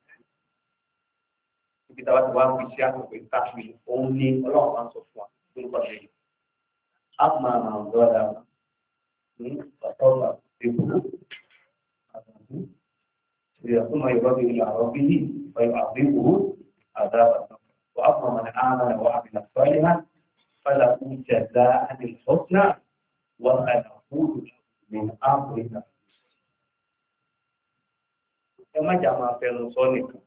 Ibi táwa ti wá fi ṣe àtúnpè káfí òun ní Ọlọ́run máa ń sọ fún wa lórúkọ lẹ́yìn. A máa máa ń gbọ́dọ̀ ní ọ̀tọ́gbà ìbúrú àtàkùn ìyàtúmọ̀ ìrọ́bì ìyàrọ̀ bí ìfọ̀ àbíkú àdábà. وأما من آمن وعمل صالحا فله جزاء الحسنى وسنقول من أمرنا. ẹ má jà máa fẹnu sọ nìkan.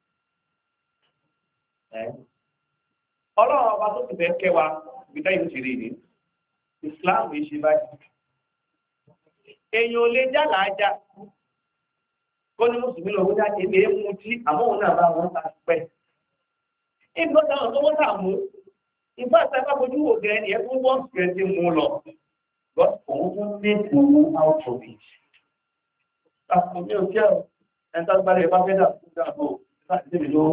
Ọlọ́run ọba tó ti fẹ́ kẹ́ wa gbígbá ìlú ti rí ni Islam yìí ṣe báyìí. èèyàn ò lè já làájá kó ní mùsùlùmí lọ́wọ́ jáde lè mú tí àmọ́ òun náà bá wọn ta pẹ́. Ìgbọ́ táwọn tó wọ́n tà mú, ìgbà àtàkà fojú wò gẹ́ ni ẹkún wọ́n fẹ́ ti mú lọ. But òun tún ní owó out of it. Àpò mi ò jẹ́ ọ̀, ẹ̀ńtà gbálẹ̀ bá fẹ́ dà fún ìdàbò láti débi lówó.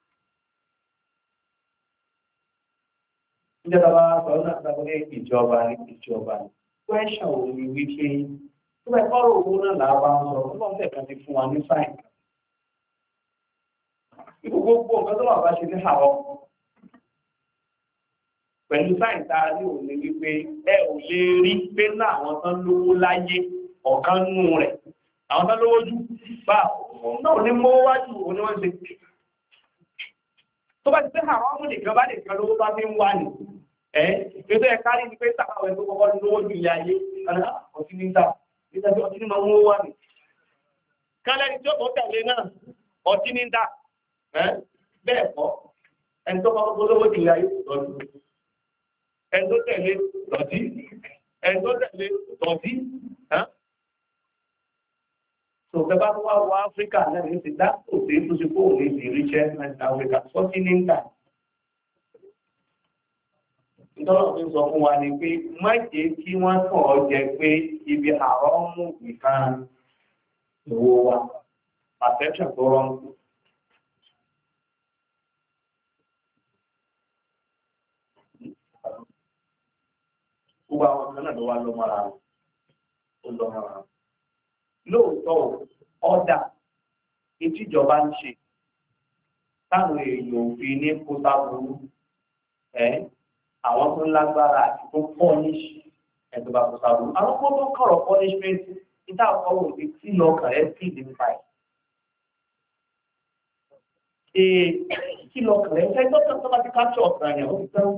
Ìjọba bá sọ náà sọ pé ìjọba ní ìjọba ní. Question ò ní wípé tó bá kọ́rọ̀ owó náà làbá ń sọ, ó lọ́n tẹ̀kan ti fún wa ní sáìn. Gbogbo nǹkan tó wà bá ṣe ní àwọn pẹ̀lú sáìntà ní òní wípé ẹ ò lè rí pé náà àwọn tán lówó láyé ọ̀kan nú rẹ̀ àwọn tán lówó jù bá náà ní mọ́ wájú òní wọ́n ṣe tó bá ti pé àwọn ọmọ nìkan bá nìkan lówó bá fi ń wà ní ètò ẹ̀ka rí ni pé sàkàwé tó kọ́kọ́ lówó jù ilé ayé ọtí ní ta nítorí ọtí ní máa ń wà ní kálẹ́ni tí ó tó tẹ̀lé náà ọtí ní ta bẹ́ẹ̀ kọ́ ẹni tó kọ́kọ́ polówó ti ayé lọ́dún ẹni tó tẹ̀lé lọ́dí ẹni tó tẹ̀lé lọ́dí So the back of Africa, and then that would be to support the richest in Africa. What's in time? Ìtọ́lọ̀ fi sọ fún wa ni pé má jẹ́ kí wọ́n tàn ọ́ jẹ pé ibi àwọn mú ìkan ìwò wa perception tó rọrùn. Gbogbo àwọn kan náà ló wá lọ́mọ́ra rẹ̀. Ó lọ́mọ́ra rẹ̀. Lóòótọ́ ọ̀dà ìtìjọba ń ṣe táwọn èèyàn òfin ní kó sáburú àwọn tó lágbára àti tó pọ́níṣì ẹ̀dùn bá kó sáburú. Àwọn tó tó kọ̀rọ̀ punishment níta ọ̀pọ̀wò ní tí lọ́kàn rẹ̀ sí ìdí nípa ẹ̀. Kí lọ́kàn rẹ̀ fẹ́ tọ́tọ̀ tó bá ti capture ọ̀sán yẹn ó ti tán.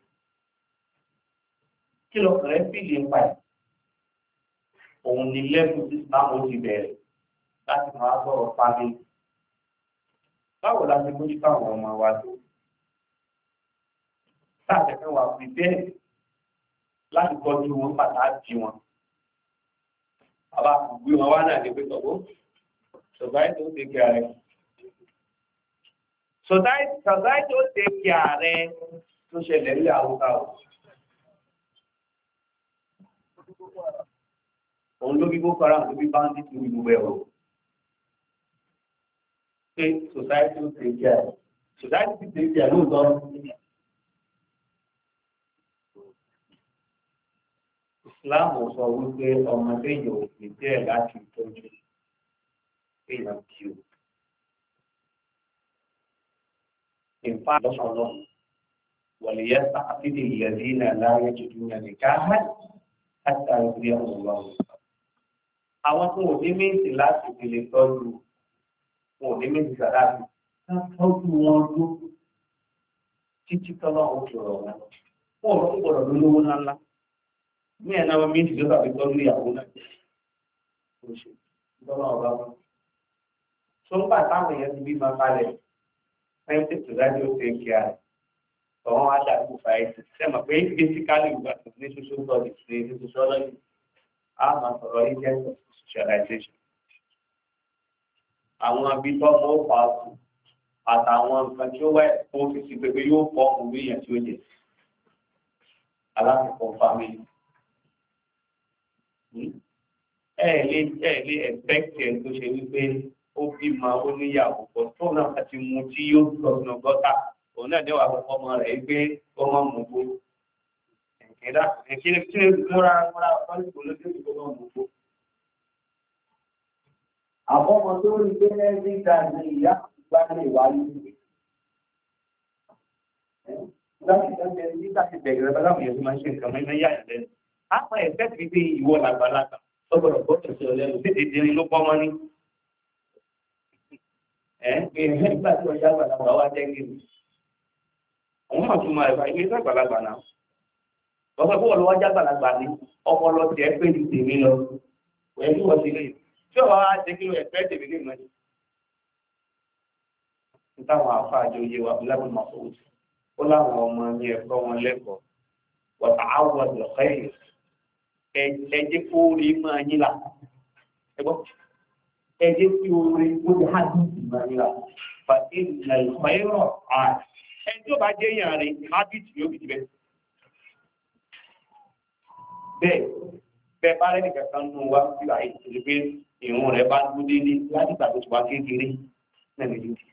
Kí lọ́kàn rẹ̀ sí ìdí nípa ẹ̀. Òun ni lẹ́bù tí Ìsìlámù ti bẹ̀rẹ̀ láti máa sọ̀rọ̀ family. Báwo la ṣe mójú fáwọn ọmọ wa tó? Táàtẹ̀fẹ́ wà fi bẹ́ẹ̀ láti tọ́jú wọn pàtàkì wọn. Bàbá gbé wọn wá náà ní pé tọ́gbó. Society ó take care rẹ̀. Society ó take care rẹ̀ tó ṣẹlẹ̀ ní àwùká o. Òun ló bí Boko Haram ló bí bandit ló bí gbogbo ẹ̀rọ. Ṣé society ó take care? Society ti take care lóòótọ́. Islam sọ wípé ọmọdé yóò fi díẹ̀ láti tọ́jú èèyàn kí o. Ìfá lọ́sọ̀lọ́ wọ̀lẹ̀yẹ sáfìdì ìyẹ̀dí náà láyé jùlọ ní nìkáhà láti àìsí ọ̀rọ̀. Àwọn tó wọ́n ní méjì láti fi lè tọ́jú wọn ò ní méjì sàdáàbì. Ká tọ́jú wọn dó títí tọ́lọ́ òkè ọ̀rọ̀ wọn. Wọ́n ò gbọ́dọ̀ lólówó ńláńlá. Ní ẹ̀nà wọn méjì ló tàbí tọ́jú ìyàwó náà. Ó ṣe tọ́lọ́ ọ̀gá wọn. Tó ń bà táwọn èèyàn ti bí máa kalẹ̀. Fẹ́ǹtì tó dájú ó ṣe kí a rẹ̀. Ọ̀wọ́n á dàbí fàáyé. Sẹ́mọ̀ pé basically ìgbà tó ní social studies ní sociology. A máa sọ̀rọ̀ agent of socialization. Àwọn abitọ́ mọ́ pàṣẹ àtàwọn nǹkan tí ó wá ẹ̀kọ́ òfìsí pé yóò fọ́ òwe yẹn tí ó jẹ. Alákọ̀ọ́ family. Lè expect ẹ̀ tó ṣe wípé ó bímọ ó níyàwó pọ̀ tó náà àti mu tí yóò gbọ̀nà gọ́tà òun náà níwà àkọ́kọ́ ọmọ rẹ̀ gbé ọmọ mùgbó. Ẹ̀kẹ́dá ẹ̀kí múra ọ̀pọ̀lọpọ̀ lójú ìgbọ́nà mùgbó. Àbọ̀mọ̀ tó rí pé ẹ̀rí ìdájọ́ ìyá gbá lè wáyé. Láti bẹ̀rẹ̀ báláwọ̀ yẹn tó máa ń ṣe nǹkan mẹ́rin yá ìlẹ́nu. A máa ẹ̀fẹ́ ti fi ìwọ làgbàlagbà lọ́gbọ̀dọ̀ gbọ́dọ̀ sí ọlẹ́nu tètè dín ló pọ́ mọ́ ní. Nígbà tí ọjà àgbàlagbà wá jẹ́ kí ni. Àwọn máa tún máa ẹ̀fà ilé iṣẹ́ àgbàlagbà náà. Lọ́pẹ́ bó wọ́n wájà àgbàlagbà ní ọpọlọ tiẹ̀ pé ju tèmi lọ. Wẹ́n tí wọ́n ti lè. Tí ọ̀rọ̀ wa ṣe kí ló ẹ̀fẹ́ tèmi lè mọ́ ni. Nítawọn àfáàjọ yé wa lábẹ́ máa fọwọ́ sí. Ó láwọn ọmọ ní ẹ̀kọ́ wọn lẹ́kọ̀ọ́. Wọ́n ta áwọ̀ lọ́kẹ́ ẹjẹ́ kó rí máa yílà ẹgbọ́ ẹjẹ́ tí ó rí ó ti há ní máa yílà pàtí ìlànà ẹjọ́ bá jẹ́ yàn rí hábìtì yóò fi jẹ́ bẹ́ẹ̀ bá rẹ̀ nìkan kan nù wá sí àyè tó lè pé ìrun rẹ̀ bá dúró dédé láti ìgbà tó ti wá kékeré náà lè dìde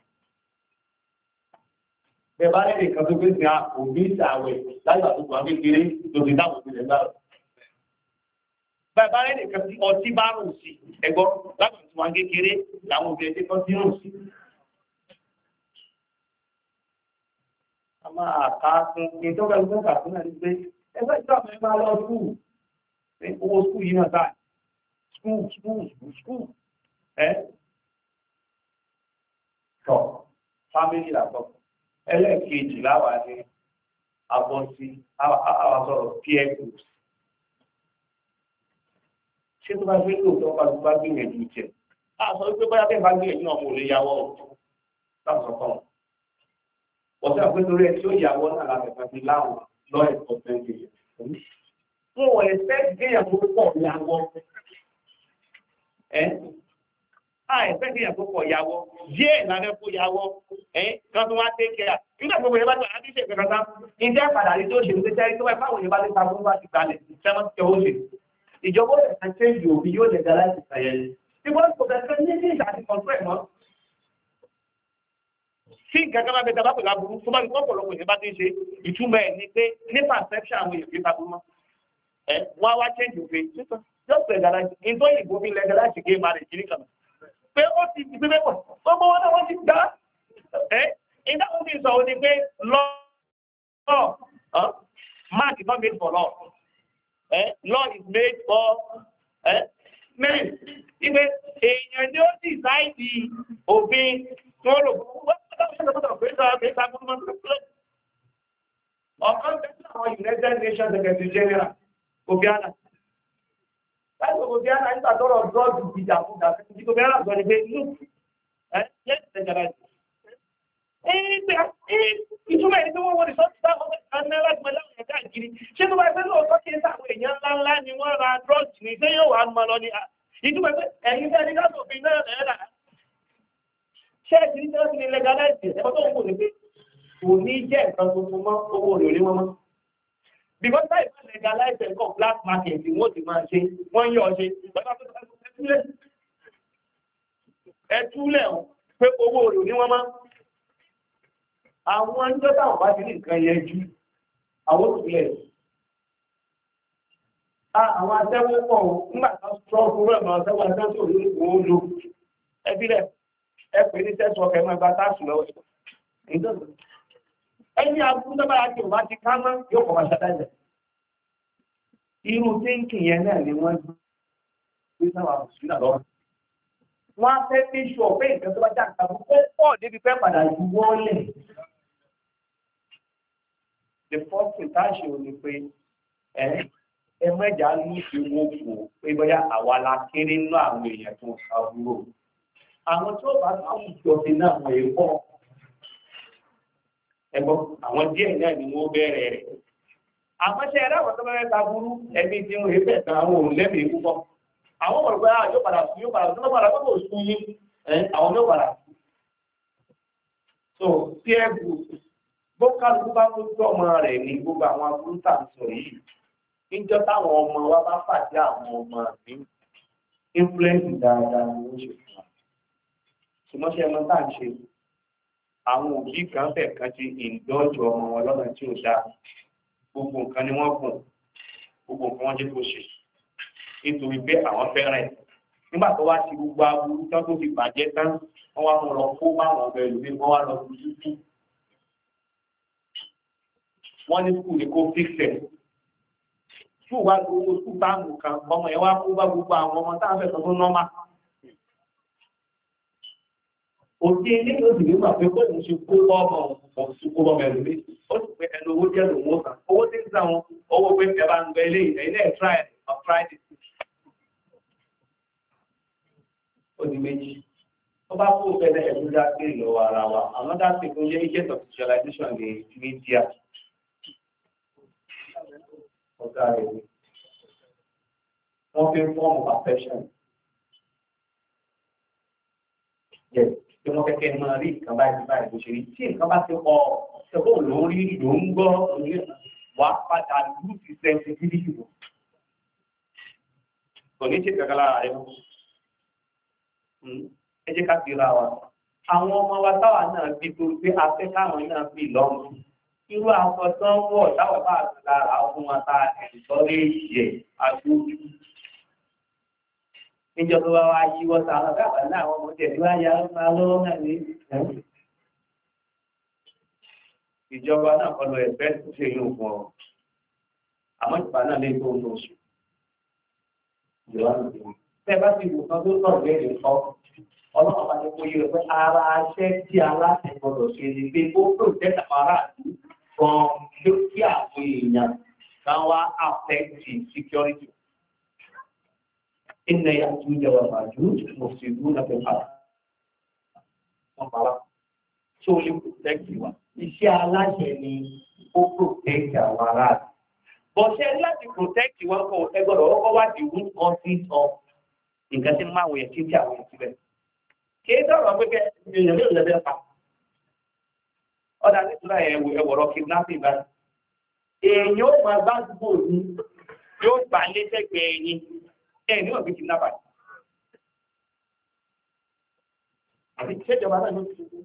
bẹ́ẹ̀ bá rẹ̀ nìkan tó gbé sí òbí ìsàwẹ̀ láti ìgbà tó ti wá kékeré tó ti dáwọ̀ sí lẹ́gbàá bàbá rẹ̀ nìkan tí ọtí bá rùn sí ẹgbọ́ láti tí wọ́n kékeré làwọn obìnrin tí kọ́ sí rùn sí. a máa ká fún ìtọ́ka ìgbẹ́ kàfún náà ní pé ẹgbẹ́ ìjọba mi máa lọ skúù ní owó skúù yìí náà táà skúù tọ̀ fámílì làtọ̀ ẹlẹ́ẹ̀kejì láwà ní abọ́ sí àwọn sọ̀rọ̀ peer groups. Ṣé tó bá gbé lóòótọ́ bá gbá gbìyànjú jẹ? A sọ wípé bóyá bẹ́ẹ̀ bá gbìyànjú náà mo lè yàwọ́ láwùjọ kan. Ọ̀sẹ̀ àpẹẹrẹ tí ó yàwọ́ náà láti pàṣẹ láwọn lọ ẹ̀kọ́ tẹ́ǹkì. Fún wọn ẹ̀fẹ́ gbéyàwó pọ̀ yàwọ́. ẹ̀fẹ́ kí ẹ̀kọ́ pọ̀ yàwọ́ díẹ̀ lára kó yàwọ́ kan tó wá tẹ́ kẹ́ra nígbà gbogbo yẹn bá tó àti ṣe kankan ìdí àpàdà rí tó ṣe ní tẹ́tẹ́ tó wáyé fáwọn yẹn bá lè ta fún wá ti gbalẹ̀ sẹ́wọ́n ti ó ṣe ìjọba ẹ̀ka ṣéǹjì òbí yóò lè dára ti sàyẹ tí wọ́n kò fẹ́ ní ní ìṣàtì kọ̀ọ̀tún ẹ̀ mọ́ tí nǹkan kan bá bẹ tàbá pẹ̀lú aburú tó bá ní pọ̀pọ̀lọpọ̀ yẹn bá ti ṣe ìtumọ̀ ẹ̀ ni pé ní perception àwọn èèyàn fi taburú mọ́ wọ́n á wá ṣéǹjì òfin just legalize nítorí ìbò fi legalize gay marriage kiri kan pé ó ti di pípẹ́ pọ̀ gbogbo wọn náà wọ́n ti gbá ìdá wọn ti sọ ọ́ ni pé law man is not made for law law is made for men ìgbé èèyàn ni ó sì sáìdì òfin tó lò ọ̀kan tẹ́sí àwọn United Nations Secretary General Obiara láti gbogbo bí ara nígbà tọrọ drọọdù ìjà fún ìjà fún ìdíkò bẹ́ẹ̀ láti sọ ní pé look yẹn ti tẹ̀jà láti. ìtumọ̀ ẹni tí wọ́n wọ́n ní sọ́ọ̀tì táwọn ọ̀gá náà láti mọ láwọn ẹ̀ka ìkiri ṣé tó bá fẹ́ lóòótọ́ kí sáwọn èèyàn ńláńlá ni wọ́n ra drọ́ọ̀dù ní ṣé yóò wá mọ lọ ní ìtumọ̀ pé ẹ̀yin tẹ́ ní káàtó òfin náà rà ṣé ẹ̀sìn ní sọ́ọ̀tì ní legalize ẹ̀kọ́ tó ń wò ní pé kò ní jẹ́ nǹkan tuntun mọ́ owó rẹ̀ rí wọn mọ́. Because that is legalized and called black market in what the man say, 1 year say, but ẹtúlẹ̀ pé owó rẹ̀ ní wọ́n máa àwọn ẹjọ́ táwọn bá ti ní nǹkan yẹn jú àwọn òṣìlẹ̀ àwọn atẹ́wọ́ pọ̀ nígbàtà strong program àwọn atẹ́wọ́ atẹ́wọ́ tó ní òun lò ẹbílẹ̀ ẹpẹ́ ní tẹ́sọ̀ ọkẹ́ mọ́ ẹgbà táàsù lọ́wọ́ ẹni agbúgbà àti òbá ti ká mọ́ yóò kọ̀ máa ṣàdájẹ̀ irú tíǹkì yẹn náà ni wọ́n gbé sáwà òṣìlẹ̀ lọ́wọ́ wọ́n á fẹ́ fi ṣọ pé ìfẹ́ tó bá jà nǹkan ó pọ̀ débi fẹ́ padà ju wọ́lẹ̀. the first thing tá a ṣe ò ní pé ẹ mẹ́jà ní ìwò fò pé bóyá àwa la kéré nínú àwọn èèyàn tó ń ka dúró. àwọn tí ó bá táwọn ìjọsìn náà wọ̀ ẹ́ pọ̀ ẹ̀gbọ́n àwọn díẹ̀ náà ni wọ́n bẹ̀rẹ̀ rẹ̀. àmọ́ṣẹ́ ẹ̀rọ àwọn tó bá fẹ́ ta burú ẹbí tí wọ́n fẹ́ tán àwọn òun lẹ́mìí púpọ̀. àwọn ọmọ ìgbà yóò padà sí yóò padà tó padà tó sún yín àwọn yóò padà sí. so peer group bókálukú bá tó tó ọmọ rẹ̀ ní gbogbo àwọn aburú tà ń sọ yìí níjọ́ táwọn ọmọ wa bá pàdé àwọn ọmọ mi influence dáadáa ni wọ́n ṣe fún wa. ṣùgbọ́n ṣe ẹmọ tá à ń ṣe àwọn òbí kan fẹ̀ kan ti ìdọ́jú ọmọ wọn lọ́nà tí ò dáa gbogbo nǹkan ni wọ́n gùn gbogbo nǹkan wọ́n jẹ́ kó ṣe nítorí pé àwọn fẹ́ràn ẹ̀ nígbà tó wá sí gbogbo aburú tán tó fi bàjẹ́ tán wọ́n wá mú lọ kó báwọn ọbẹ̀ ìlú wọ́n wá lọ sí títí wọ́n ní skul ní kó fífẹ̀ tí wàá gbowó skul táàmù kan ọmọ yẹn wá kó bá gbogbo àwọn ọmọ táwọn fẹ́ sọ fún nọ́mà òtí eléyìí ó sì nígbà pé bóun ṣe kó bọ́ọ̀mọ̀ ọ̀sùn kó bọ́ọ̀mọ̀ ẹ̀lú mi ó sì pé ẹnu owó jẹ́ lòun ó kàn owó tí ń sàn wọn owó pé ẹ bá ń gbẹ eléyìí ẹ̀yin náà try on Friday ó di méjì ó bá kó fẹ́lẹ́ ẹ̀rú dá sí ìlọ́wọ́ ara wa àwọn dá sí fún agent of socialization ní media ọ̀gá rẹ̀ wọ́n fi ń fọ́ọ̀mù perfection yes tí wọ́n kẹ́kẹ́ máa rí nǹkan báyìí báyìí bó ṣe rí tí nǹkan bá ti kọ́ ṣẹ́kọ̀ ló ń rí ló ń gbọ́ wà padà lù sí sensitivity wò kò ní ṣe kankan lára rẹ̀ wọ́n. ẹ jẹ́ ká fi ra wa àwọn ọmọ wa táwa náà bí torí pé afẹ́ káwọn náà bí lọ́mù irú aṣọ tó ń wọ̀ táwọn bá ti lára fún wa ta ẹ̀sọ́ lè yẹ agbójú níjọba wa yí wọ́n ta àwọn káàbà náà àwọn ọmọdé tí wọ́n yá máa lọ́wọ́ náà ní ìjọba náà kọ́ lọ ẹ̀fẹ́ tó ṣe yóò fún ọ àmọ́ ìgbà náà lè tó ń oṣù tẹ́ bá ti wù kan tó tọ̀ lẹ́yìn kọ́ ọlọ́run bá ti kó yẹ pé ara aṣẹ́ tí aláṣẹ gbọdọ̀ ṣe ni pé ó protect àwọn aráàlú from lókè àwọn èèyàn kan wá affect security. إن يأجوج وماجوج مفسدون في الأرض. wọ́n fara tí ó lè protect wa iṣẹ́ aláṣẹ ni ó protect àwọn aráàlú. bọ̀ṣẹ́ láti protect wọn kọ́ ẹ gbọ́dọ̀ ọkọ̀ wá the root causes of nǹkan tí máa wọ̀ yẹn títí àwọn yẹn síbẹ̀. kì í sọ̀rọ̀ pé èèyàn lè lẹ́bẹ̀ẹ́ pa ọ̀dà nítorí ẹ̀wọ̀rọ̀ kidnapping báyìí èèyàn ó máa bá dúpọ̀ ní yóò gbà lẹ́sẹ̀gbẹ̀ẹ́ yín ẹ̀ ní ọ̀gbìn kidnapper àti ṣèjọba náà ló ti ṣe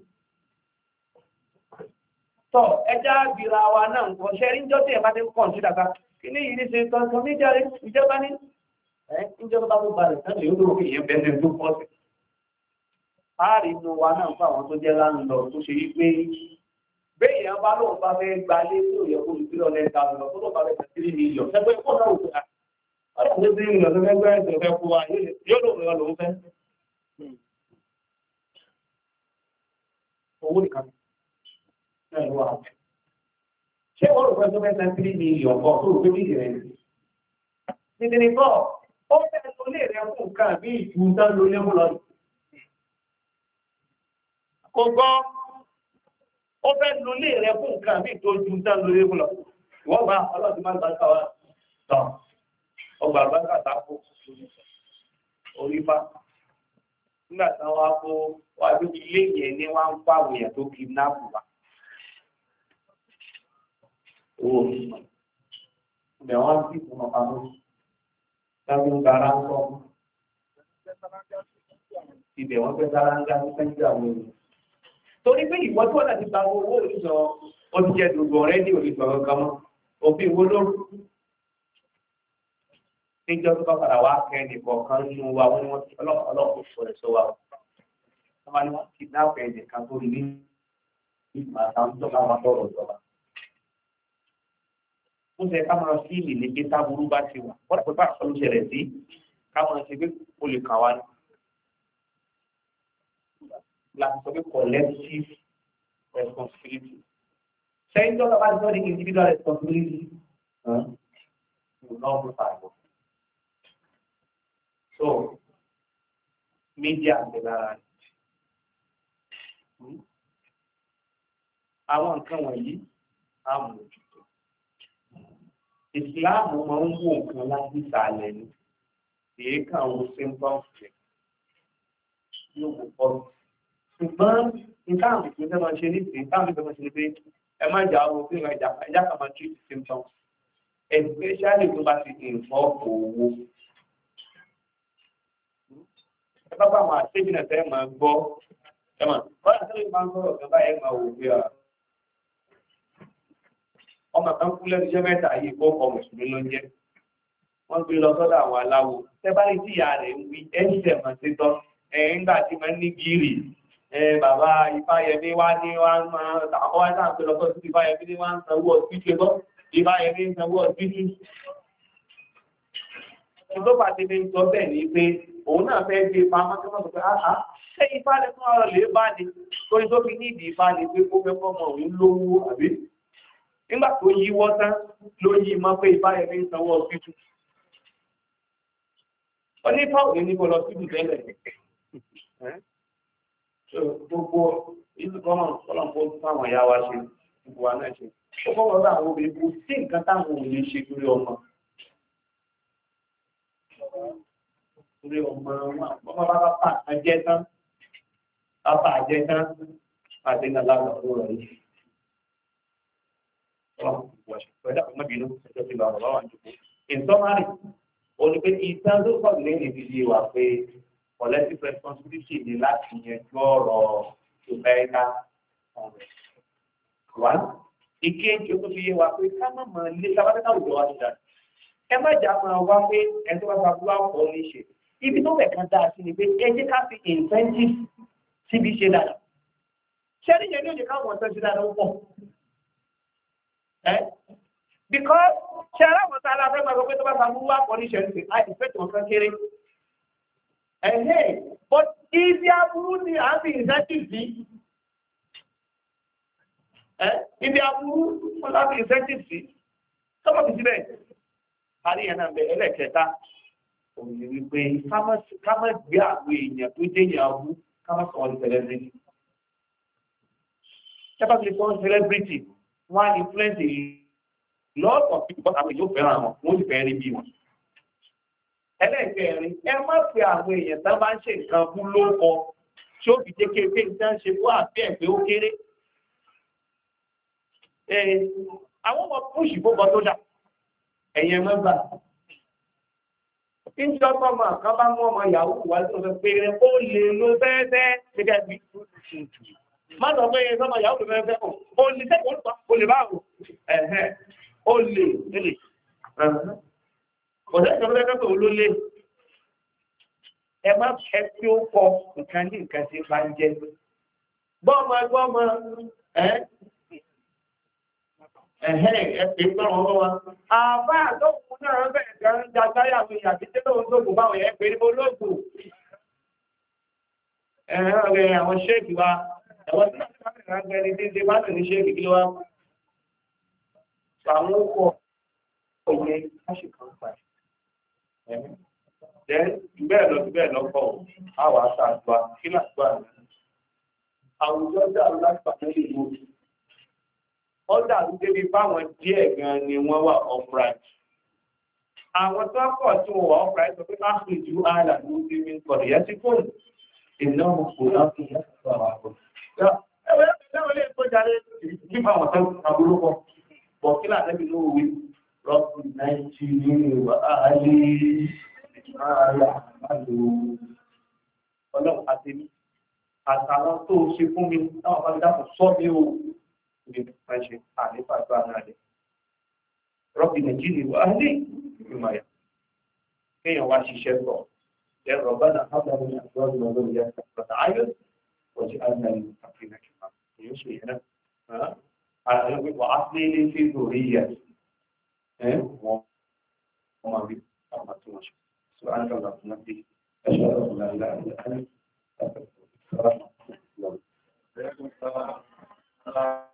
tọ́ ẹjá gbìra wa náà nǹkan ṣẹ́rí ń jọ́ tí ẹ̀ bá ti ń kàn sí dàgbà kí ní ìrí ṣe kankan níjàre ìjọba ní ìjọba bá tó balẹ̀ sẹ́lẹ̀ yóò lóòrò ìyẹn bẹ̀rẹ̀ tó pọ̀ sí. Páàrí inú wa náà fún àwọn tó jẹ́ láńlọ tó ṣe wípé béèyàn bá lóun bá fẹ́ gba lé tó yẹ kó lùdí lọ lẹ́ta lọ tó lọ́ọ́ bá fẹ́ tẹ̀sí mílíọ̀n ṣẹ́gbẹ́ kó náà wò á. ọ̀rọ̀ tó bí ìrìnà tó fẹ́ gbẹ́ ẹ̀sẹ̀ fẹ́ kó wa yóò lóun lọ lòun fẹ́. Owó nìkan náà ló wà. Ṣé wọ́n rò pé tó fẹ́ tẹ̀sí mílíọ̀n kọ́ tó rò pé bí ìrìn nítorí bọ́ ó fẹ́ tó lè rẹ fún nǹkan bí ìjú tán ló lé mú lọ. Kò gbọ́ ó fẹ́ ló lè rẹ fún nǹkan bí ìjú tán ló lé mú lọ. Wọ́n bá ọlọ́dún máa ń bá káwá tán ọgbà àgbàkà tápò orí bá. Nígbà tí wọ́n wá kó wá bí ilé yẹn ní wọ́n ń pàwọ̀ èèyàn tó kidnap wa. Owó ìbẹ̀ wọ́n sì fún ọkà mọ́sí. Tábí ń gara ń sọ. Ibẹ̀ wọ́n fẹ́ sára ń gá ní sẹ́ńtì àwọn ènìyàn. Torí pé ìwọ tí wọ́n láti gba owó òṣìṣọ́ ọdúnjẹ dòdò ọ̀rẹ́ ní òṣìṣọ́ kankan mọ́. Òfin ìwọ lóru. Níjọ́ tó bá padà wá kẹ́ nìkọ̀ọ̀kan nínú wa wọ́n ní wọ́n ti ọlọ́pàá sọ ẹ̀ sọ wa. Wọ́n máa ní wọ́n ti dáàbò ẹ̀jẹ̀ kan tó ní ìgbà táwọn tó ká wọn tọrọ ìjọba. Ó ṣe ká máa fi ìlè pé táburú bá ti wà wọ́n pẹ̀lú àṣọlù ṣẹlẹ̀ sí ká máa ṣe pé o lè kàn wá ní. Láti sọ pé collective responsibility. Ṣẹ́yìn tó lọ́ba ti sọ ní individual responsibility. You know the Bible. So, media ń bẹ lára rẹ̀. Àwọn nǹkan wọ̀nyí á mú ojú. Ìsìláàmù máa ń wò nǹkan láti ìsàlẹ̀ ni èyí kan wo symptoms rẹ̀ yóò wò pọ̀. Ṣùgbọ́n nǹkan àmì tó fẹ́ máa ṣe nísìnyí nǹkan àmì tó máa ṣe ní pé ẹ má jà owó fún ẹja kan máa treat symptoms especially tó bá ti involve owó. Ẹ bá bá àwọn àṣejì náà fẹ́ máa gbọ́ ẹ mọ̀ bọ́lá tó lè máa ń sọ̀rọ̀ kan báyẹn máa wò pé ọmọ kan kú lẹ́nu iṣẹ́ mẹ́ta yìí kó ọkọ̀ mùsùlùmí ló ń jẹ́ wọ́n gbé lọ sọ́dọ̀ àwọn aláwo tẹ́bárí tí ìyá rẹ̀ ń wí ẹni tẹ̀mọ̀ sí tọ́ ńgbà tí máa ń ní gírì bàbá Ifáyẹmí wá ní wá ń máa àwọn wá sáà pé lọ sọ́dọ̀ Ifáyẹmí ní wá ń sanwó ọ̀sìpìtì ẹgbọ́ Ifáyẹmí ń sanwó ọ̀sìpìtì. Ìgbó pàtẹ́ ní sọ bẹ́ẹ̀ ni pé òun náà fẹ́ gbé pamọ́ tó mọ̀ pé àá ṣé Ifá lẹ́kún ọ̀rọ̀ lè bá ní torí tó fi ní ìdí Ifá ni pé ó fẹ́ fọ́mọ òun lówó àbí nígbà tó yíwọ́ tán ló yí mọ́ pé Ifáyẹmí ń sanwó ọ̀sìpìtì. Ó ní fáwọn ní kò lọ sí ìbùtẹ́lẹ̀ gbogbo ìlú gọ́mọ̀ ọlọ́pọ̀ fáwọn ìyá wa ṣe gbogbo wa náà ṣe ó kọ́ wọ́n bá àwọn obìnrin kò sí nǹkan táwọn ò lè ṣe lórí ọmọ ọmọ bá bá àjẹ́ tán bàbá àjẹ́ tán àti nàlá lọ́wọ́ rẹ̀ yìí ọ̀pọ̀lọpọ̀ ọmọbìnú ẹjọ́ ti lọ ọ̀rọ̀ wà jùlọ ìsọ́márì olùgbé ìtàn tó kọ̀ lẹ́yìn ìdílé wa pé collective responsibility ni láti yanjú ọ̀rọ̀ societal congress. One, ìkéjì ó tó fi yé wa pé ká má mọ̀ lé sábàtà òjò wa ṣe dáadáa. Ẹ má jà máa wá pé ẹni tó bá fa búrọ́ àpọ̀ ní ṣe. Ibi tó fẹ̀ kan dáa sí ni pé ẹ jẹ́ ká fi incentive síbi ṣe dáadáa. Ṣé ní yẹn ní òjò káwọn ọ̀sán ṣe dáadáa ó pọ̀? Because ṣe aláwọ̀ tá a la fẹ́ máa sọ pé tó bá fa búrọ́ àpọ̀ ní ṣe ń sè láì fẹ́ tó nǹkan kéré. But ibi aburú ni a fi incentive sí. Ibi aburú wọ́n láti incentive sí. Sọ́pọ̀ fi síbẹ̀. Parí ẹ̀ náà bẹ̀ ẹlẹ́kẹta. Òun ni wípé ká má gbé àwọn èèyàn tó jẹ́ èèyàn abú ká má sọ wọn ní celebrity. Ṣẹ́pà fi sọ wọn celebrity wọ́n á influence a lot of people àwọn èèyàn fẹ́ràn wọn wọ́n sì fẹ́ rí bí wọn. Ẹlẹ́kẹ̀rin ẹ má pe àwọn èèyàn tán bá ń ṣe nǹkan fún lóko tí ó fi jẹ́ kéèké ìtàn ṣe fún àbí ẹ̀ pé ó kéré. Àwọn ọmọ púùsì fún kan tó dà ẹ̀yẹn mẹ́gbà. Ìjọ tọmọ kan bá mú ọmọ yahoo wá tó fẹ́ pé ó lè lo fẹ́ẹ́fẹ́ gẹ́gẹ́ bí má sọ pé ọmọ yahoo ló fẹ́ẹ́fẹ́ ó lè sẹ́kọ̀ọ́ ó lè báwò ó lè ọ̀sẹ̀ ìjọba fẹ́ẹ́fẹ́ pé ó ló lé ẹ má ẹ tí ó kọ nǹkan ní nǹkan tí bá ń jẹ gbọ́mọ ẹ̀pẹ̀ pẹ̀rọ ọmọ wa. Àbá àtọ́kùn náà bẹ̀rẹ̀ gan ń jagbáyà mi àti tí lóòrùn lóògùn báwọn yẹn pẹ̀lú olóògùn. Ẹ̀rẹ́ àwọn ṣéèkì wa, ẹ̀wọ́n tí wọ́n ti máa ń gbẹ̀rẹ̀ ní ṣe bá tẹ̀ ní ṣéèkì kí ló wá. Àwọn ọkọ̀ ọ̀yẹ káṣìkan pa ẹ̀. Bẹ́ẹ̀ lọ kọ̀ àwọn àṣà kí làgbà àwùjọ dà láti pàtàkì ìlú. Ọ́dà tó débi báwọn díẹ̀ gan ni wọ́n wà upright. Àwọn tó pọ̀ tí wọ́n wà upright sọ pé láti ìjú ààlà ní ó ti rí kọ̀dọ̀ yẹ́ sí fóònù. Ìná òkú láti yẹ́sọ̀ àwọn àpò. Ẹwẹ́ ẹgbẹ́ ilé ìkó jáde kí báwọn tó àbúrú kọ. Bọ̀ kí làtẹ́bí ló wí rọ́pù Nàìjíríà àálé ààlà àlò. Ọlọ́run àti mi. Àtàwọn tó ṣe fún mi táwọn bá mi dákùn sọ́ mi o. Friendship and if I plan at it. Rocky Nigeria, I think you might. Can you watch the show? Then Robana, how many of those who are going but I was the African. You see, I don't know what they feel to read. So I'm going to not be.